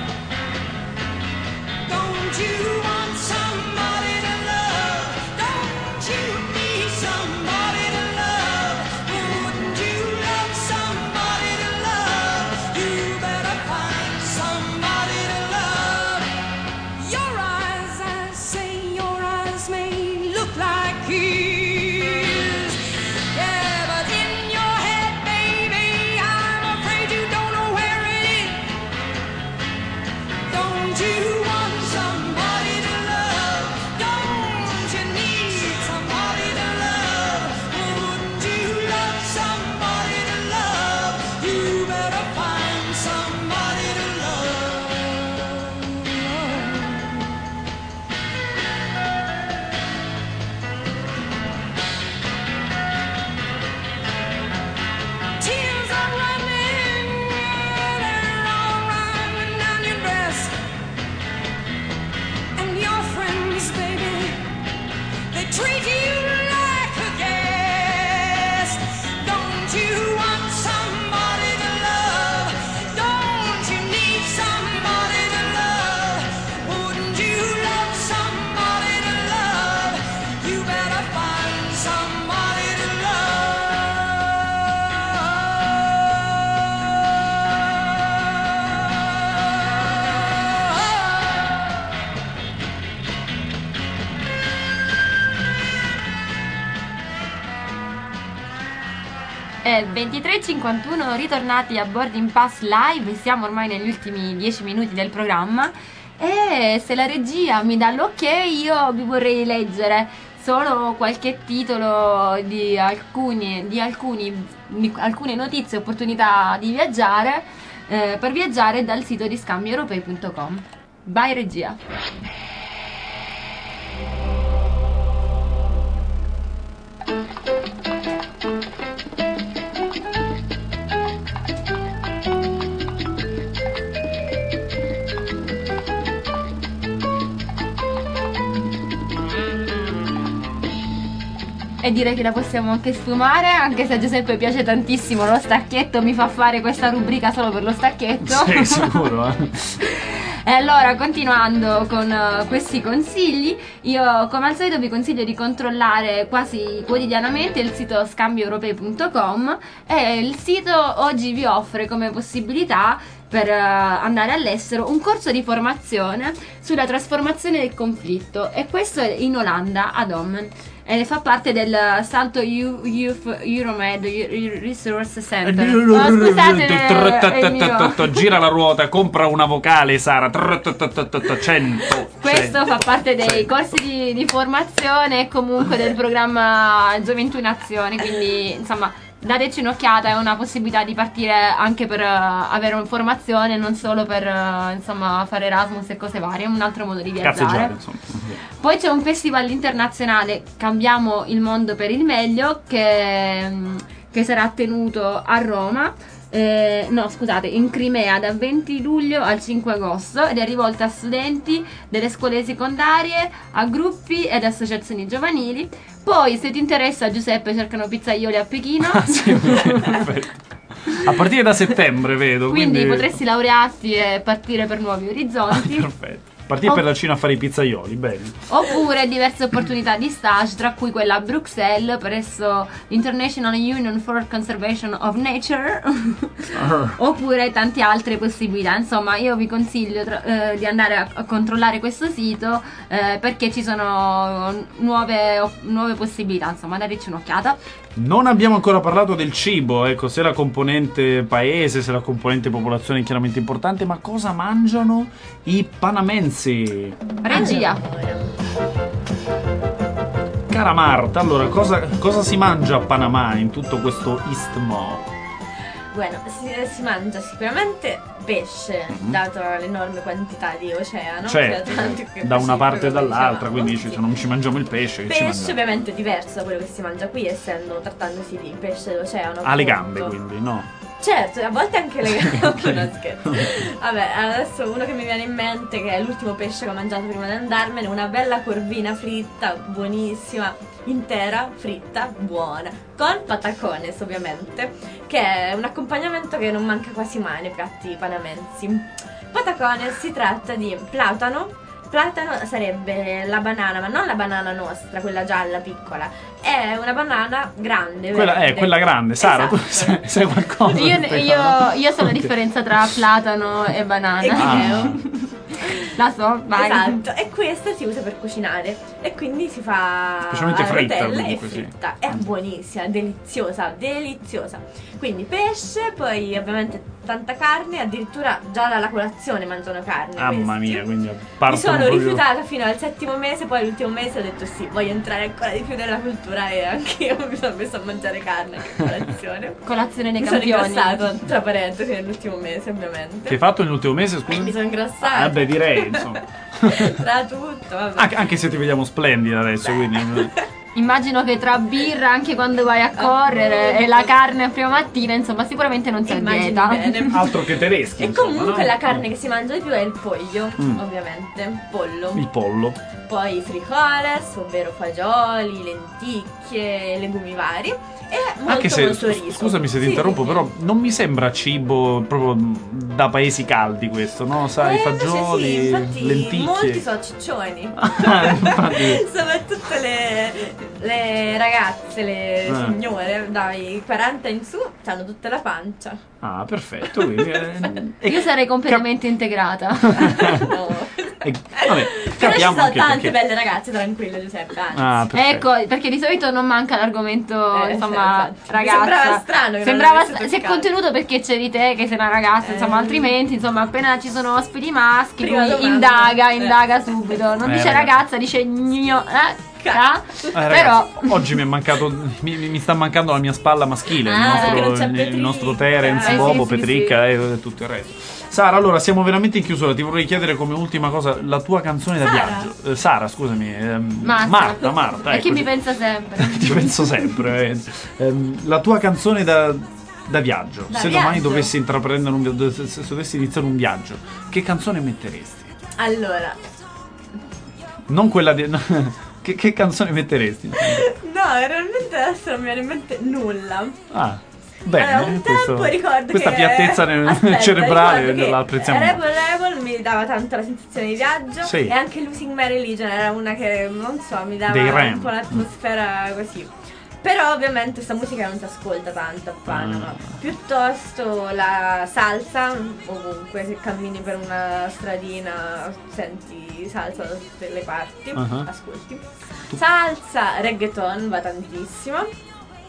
Don't you want somebody to love? Don't you need somebody to love? Wouldn't you love somebody to love? You better find somebody to love. Your eyes, I say, your eyes may look like his. Yeah, but in your head, baby, I'm afraid you don't know where it is. Don't you want somebody to love? Don't you need somebody to love? Wouldn't you love somebody to love? You better find somebody to love. Tears are running, they're all running down your dress. And your friends, baby, they treat you like a guest. Don't you want somebody to love? Don't you need somebody to love? Wouldn't you love somebody to love? You better find somebody to love. È ventitré e cinquantuno, ritornati a Boarding Pass Live, siamo ormai negli ultimi dieci minuti del programma e se la regia mi dà l'ok io vi vorrei leggere solo qualche titolo di alcuni, di alcuni, di alcune notizie e opportunità di viaggiare eh, per viaggiare dal sito di scambio europei punto com. Vai regia! E direi che la possiamo anche sfumare, anche se a Giuseppe piace tantissimo lo stacchetto, mi fa fare questa rubrica solo per lo stacchetto. Sei sicuro, eh? E allora, continuando con uh, questi consigli, io come al solito vi consiglio di controllare quasi quotidianamente il sito scambio europei punto com e il sito oggi vi offre come possibilità per uh, andare all'estero, un corso di formazione sulla trasformazione del conflitto, e questo è in Olanda, ad Ommen, e fa parte del Salto Eu- Youth Euromed Resource Center. Oh, scusate, è il mio. Gira la ruota, compra una vocale, Sara. cento. Questo fa parte dei corsi di, di formazione e comunque del programma Gioventù in Azione, quindi insomma dateci un'occhiata, è una possibilità di partire anche per uh, avere un'informazione, non solo per uh, insomma fare Erasmus e cose varie, è un altro modo di viaggiare. Cazzeggiare, insomma. Poi c'è un festival internazionale, Cambiamo il mondo per il meglio, che, che sarà tenuto a Roma. Eh, no, scusate, in Crimea dal venti luglio al cinque agosto, ed è rivolta a studenti delle scuole secondarie, a gruppi ed associazioni giovanili. Poi, se ti interessa, Giuseppe, cercano pizzaioli a Pechino. Sì, perfetto. A partire da settembre, vedo. Quindi, Quindi potresti laurearti e partire per nuovi orizzonti. Perfetto. Partire Oh. per la Cina a fare i pizzaioli, bene. Oppure diverse opportunità di stage, tra cui quella a Bruxelles presso l'International Union for Conservation of Nature. Oppure tante altre possibilità. Insomma, io vi consiglio tra- eh, di andare a, a controllare questo sito, eh, perché ci sono nuove, op- nuove possibilità. Insomma, dateci un'occhiata. Non abbiamo ancora parlato del cibo, ecco, se la componente paese, se la componente popolazione è chiaramente importante, ma cosa mangiano i panamensi? Regia. Cara Marta, allora, cosa, cosa si mangia a Panama in tutto questo istmo? Bueno, si, si mangia sicuramente pesce, Mhm. dato l'enorme quantità di oceano. Cioè, sia Atlantico che da una Pacifico, parte e come dall'altra, dicevamo. quindi dici, Sì. se non ci mangiamo il pesce, che ci Pesce mangiamo? ovviamente diverso da quello che si mangia qui, essendo trattandosi di pesce d'oceano. Ha le appunto. gambe, quindi, no? Certo, a volte anche le gambe. Ok. No, scherzo. Vabbè, adesso uno che mi viene in mente, che è l'ultimo pesce che ho mangiato prima di andarmene, una bella corvina fritta, buonissima, intera, fritta, buona, con patacones ovviamente, che è un accompagnamento che non manca quasi mai nei piatti panamensi. Patacones si tratta di platano. Platano sarebbe la banana, ma non la banana nostra, quella gialla piccola, è una banana grande. Quella, verde. eh, quella grande. Sara, tu Esatto. sai, sai qualcosa? Io, di io, questo? io so la Ok. differenza tra platano e banana. E guineo. Ah. La so, vai. Esatto, e questa si usa per cucinare e quindi si fa Specialmente a fritta, rotelle e comunque, sì. fritta. È buonissima, deliziosa, deliziosa. Quindi pesce, poi ovviamente tanta carne, addirittura già dalla colazione mangiano carne. Mamma questi. mia, quindi Mi partono sono proprio... rifiutata fino al settimo mese, poi l'ultimo mese ho detto sì, voglio entrare ancora di più nella cultura e anche io mi sono messa a mangiare carne anche a colazione. Colazione dei Mi sono campioni. ingrassato, tra parentesi, nell'ultimo mese ovviamente. Che hai fatto nell'ultimo mese, E scusa? mi sono ingrassata. Ah, beh, direi, insomma. Tra tutto, vabbè. Anche, anche se ti vediamo splendida adesso, quindi... Immagino che tra birra anche quando vai a correre e la carne a prima mattina, insomma, sicuramente non sei a Immagini dieta. bene. Altro che tedeschi, E insomma, comunque no? la carne che si mangia di più è il pollo, Mm. ovviamente, pollo. Il pollo. Poi frijoles, ovvero fagioli, lenticchie, legumi vari e molto Anche se, molto scu- riso. scusami se ti Sì, interrompo, sì, però non mi sembra cibo proprio da paesi caldi questo, no? Sai, Eh, invece fagioli, sì, infatti lenticchie. molti sono ciccioni. Ah, infatti. Soprattutto le, le ragazze, le Eh. signore, dai quaranta in su, hanno tutta la pancia. Ah, perfetto. Quindi, eh, e- Io sarei completamente integrata. No. e- vabbè, Però ci capiamo sono anche tante perché. belle ragazze, tranquille Giuseppe, anzi. Ah, perfetto. Ecco, perché di solito non manca l'argomento, Eh, insomma, infatti. Mi ragazza. sembrava strano che non Sembrava l'avessi stra- si è toccato. contenuto perché c'è di te che sei una ragazza, Eh. insomma, altrimenti, insomma, appena ci sono ospiti maschi, Prima lui domanda. indaga, Eh. indaga subito. Non Eh, dice ragazzi. ragazza, dice gno, eh? Ah? Eh, Però ragazzi, oggi mi è mancato, mi, mi sta mancando la mia spalla maschile, il, Ah, perché non nostro, c'è il, il nostro Petricca. Terence, Eh, Bobo, sì, sì, Petricca e tutto il resto. Sara, allora siamo veramente in chiusura. Ti vorrei chiedere come ultima cosa la tua canzone da Sara? viaggio. Eh, Sara, scusami. ehm, Marta. Marta, Marta. E ecco, chi mi ti- pensa sempre. Ti penso sempre. eh. Ehm, la tua canzone da, da viaggio. Da se domani viaggio? dovessi intraprendere un viaggio, se, se dovessi iniziare un viaggio, che canzone metteresti? Allora, Non quella di. che, che canzone metteresti? no, realmente adesso non mi viene in mente nulla. Ah, bene. Allora, un tempo questo- ricordo questa che piattezza nel- Aspetta, cerebrale ricordo che la apprezziamo molto. Rebel Rebel mi dava tanto la sensazione di viaggio Sì. e anche Losing My Religion era una che non so, mi dava Dei Ram. un po' l'atmosfera così. Però ovviamente questa musica non si ascolta tanto a Panama, Ah. piuttosto la salsa, ovunque, se cammini per una stradina senti salsa da tutte le parti, Ah. ascolti. Salsa, reggaeton va tantissimo.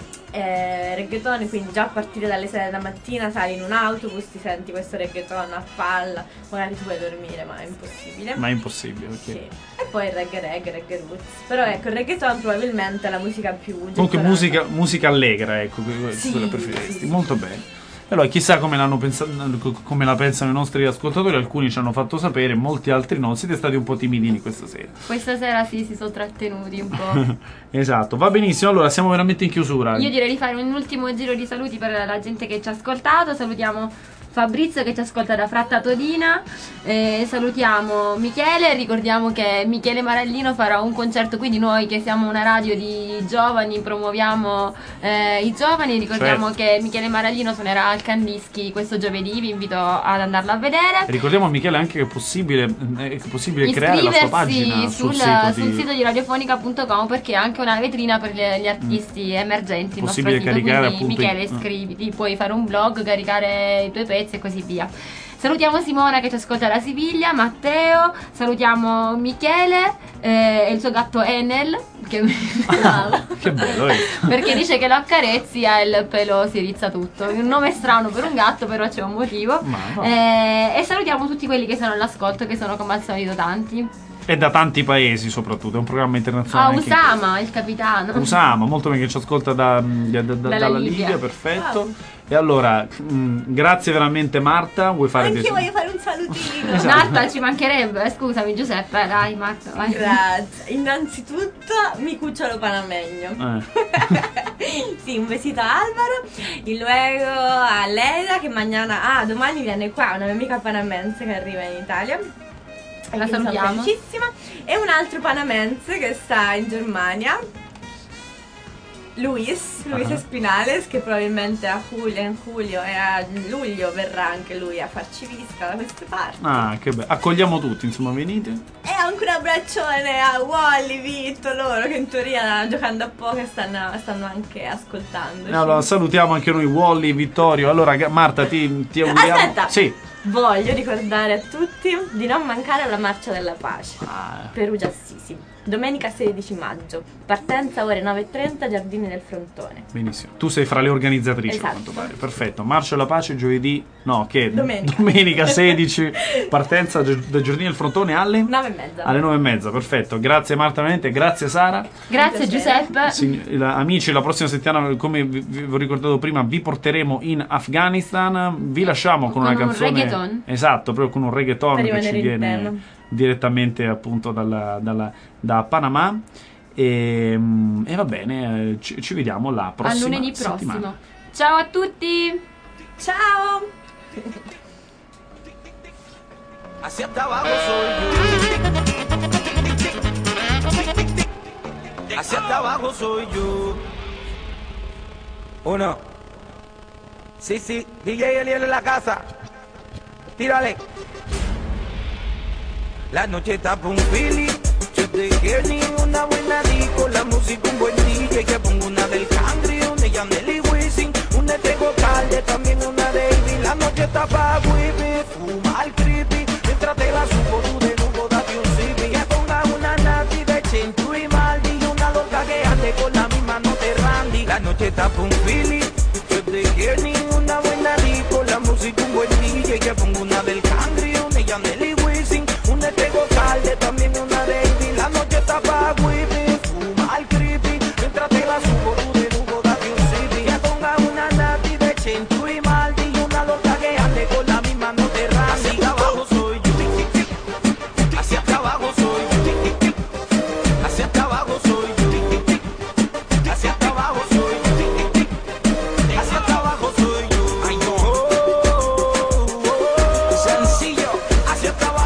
Eh, reggaeton, quindi già a partire dalle sei della mattina sali in un autobus, ti senti questo reggaeton a palla, magari tu puoi dormire ma è impossibile. Ma è impossibile, ok. Sì. E poi il reggae reggae, reggae roots. Però ecco, il reggaeton probabilmente è la musica più Comunque gettonata. musica, musica allegra, ecco, que- Sì, quella preferiresti. sì, sì. Molto bene. Allora, chissà come, l'hanno pensa- come la pensano i nostri ascoltatori, alcuni ci hanno fatto sapere, molti altri no. Siete stati un po' timidini questa sera. Questa sera sì, si sono trattenuti un po'. Esatto, va benissimo, allora siamo veramente in chiusura. Io direi di fare un ultimo giro di saluti per la gente che ci ha ascoltato. Salutiamo Fabrizio che ci ascolta da Fratta Todina, eh, salutiamo Michele, ricordiamo che Michele Marallino farà un concerto, quindi noi che siamo una radio di giovani promuoviamo eh, i giovani, ricordiamo Certo. che Michele Marallino suonerà al Candischi questo giovedì, vi invito ad andarlo a vedere. Ricordiamo a Michele anche che è possibile, è possibile creare la sua pagina sul, sul, sito, sul di... sito di radiofonica punto com, perché è anche una vetrina per gli, gli artisti emergenti. Il nostro Possibile sito, caricare, quindi appunto, Michele, i- iscriviti, puoi fare un blog, caricare i tuoi pezzi e così via. Salutiamo Simona che ci ascolta da Siviglia, Matteo, salutiamo Michele eh, e il suo gatto Enel che Che bello, eh. perché dice che lo accarezzi e il pelo si rizza tutto. Un nome strano per un gatto, però c'è un motivo. Ma no. Eh, e salutiamo tutti quelli che sono all'ascolto, che sono come al solito tanti. E da tanti paesi soprattutto, è un programma Ah, internazionale. anche in- Usama, il capitano. Usama, molto bene, che ci ascolta da, da- da- Dalla dalla Libia. Libia, perfetto. E allora, mh, grazie veramente Marta, vuoi fare Anche dei- io voglio fare un salutino. Esatto. Marta ci mancherebbe, scusami Giuseppe, dai Marta, vai. Grazie. Innanzitutto mi cucciolo panameño. Eh. Sì, un besito a Alvaro y luego a Leda che mañana, ah, domani viene qua una mia amica panamense che arriva in Italia. E La quindi sono salutiamo. felicissima. E un altro panamense che sta in Germania, Luis, Luis Ah. Espinales, che probabilmente a Julio, in Julio e a luglio verrà anche lui a farci visita da queste parti. Ah, che bello. Accogliamo tutti, insomma, venite. E anche un abbraccione a Wally, Vitto, loro che in teoria giocando a poker stanno, stanno anche ascoltando. E allora salutiamo anche noi, Wally, Vittorio. Allora, Ga- Marta, ti, ti auguriamo. Aspetta! Sì. Voglio ricordare a tutti di non mancare alla Marcia della Pace, Ah, Perugia Assisi, domenica sedici maggio, partenza ore nove e trenta, Giardini del Frontone. benissimo. Tu sei fra le organizzatrici, Esatto. a quanto pare. Perfetto. Marcia alla pace giovedì. No, che? Domenica. Domenica sedici. Partenza gi- del Giardino del Frontone alle? nove e mezza. Alle nove e mezza, perfetto. Grazie Marta, veramente. Grazie Sara. Grazie Piacere. Giuseppe. Sign- la- amici, la prossima settimana, come vi, vi ho ricordato prima, vi porteremo in Afghanistan. Vi lasciamo con, Con una un canzone. reggaeton. Esatto, proprio con un reggaeton Per che ci rimanere in viene tema. direttamente appunto dalla- dalla- da Panama. E, mm, e va bene, eh, ci, ci vediamo la A prossima lunedì settimana. prossimo. Ciao a tutti. Ciao! Hacia abajo soy yo. Hacia abajo soy yo. Uno. Sí, sí, D J Eliel en la casa. Tírale. La noche está por un Philly. Yo te quiero ni una buena disco. La música un buen D J. Que pongo una del country, una de Yaneli Wisin, una de Tego Calde, también una de Ivy. La noche está pa' whippy, fumar creepy. Mientras te la subo tú de nuevo, date un zippy. Que ponga una nati de Chintu y Maldi. Y una loca que ande con la misma no te randy. La noche está pa' un Philly. Yo te quiero ni una buena disco. La música un buen D J. Que pongo una del country, una de Yaneli Wisin, una de Tego Calde, también una de Ivy. La noche está pa' whippy, fumar creepy. Mientras te la subo tú de nuevo, date un zippy. Que ponga una nati de Chintu y Maldi. Y una loca que ande con la misma no te randy. Hacia abajo soy yo. Hacia abajo soy yo. Hacia abajo soy yo. Hacia abajo soy yo. Hacia abajo soy yo. Ay, no. Sencillo. Hacia abajo.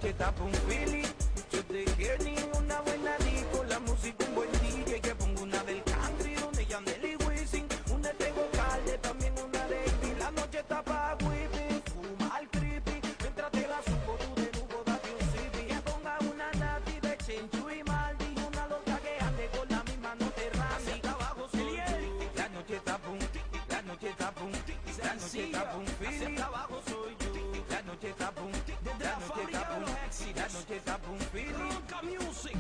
noche está pa' un feeling. Yo te quiero ni una buena disco, la música un buen D J, que pongo una del country, donde Yandel y Wisin, una de Calde, también una de Ivy. La noche está pa' whipping, fumar creepy, mientras te la supo tú de nuevo date un sipi. Que ponga una nati de Chenchu y Maldi, una loca que ande con la misma no te rami. Hacia abajo soy yo, la noche está pum, la noche está pum, la noche está pum, hacia abajo soy yo, la noche está pum, la noche está pum, la noche está pum, Ronca Music.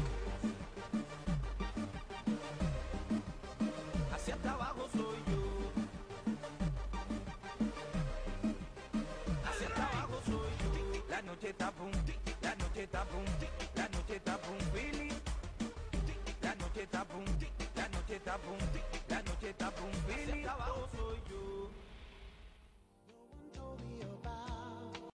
hacia abajo soy yo, hacia abajo soy yo, la noche está pum, la noche está pum, la noche está pum, Philly, la noche está pum, la noche está pum, la noche está pum.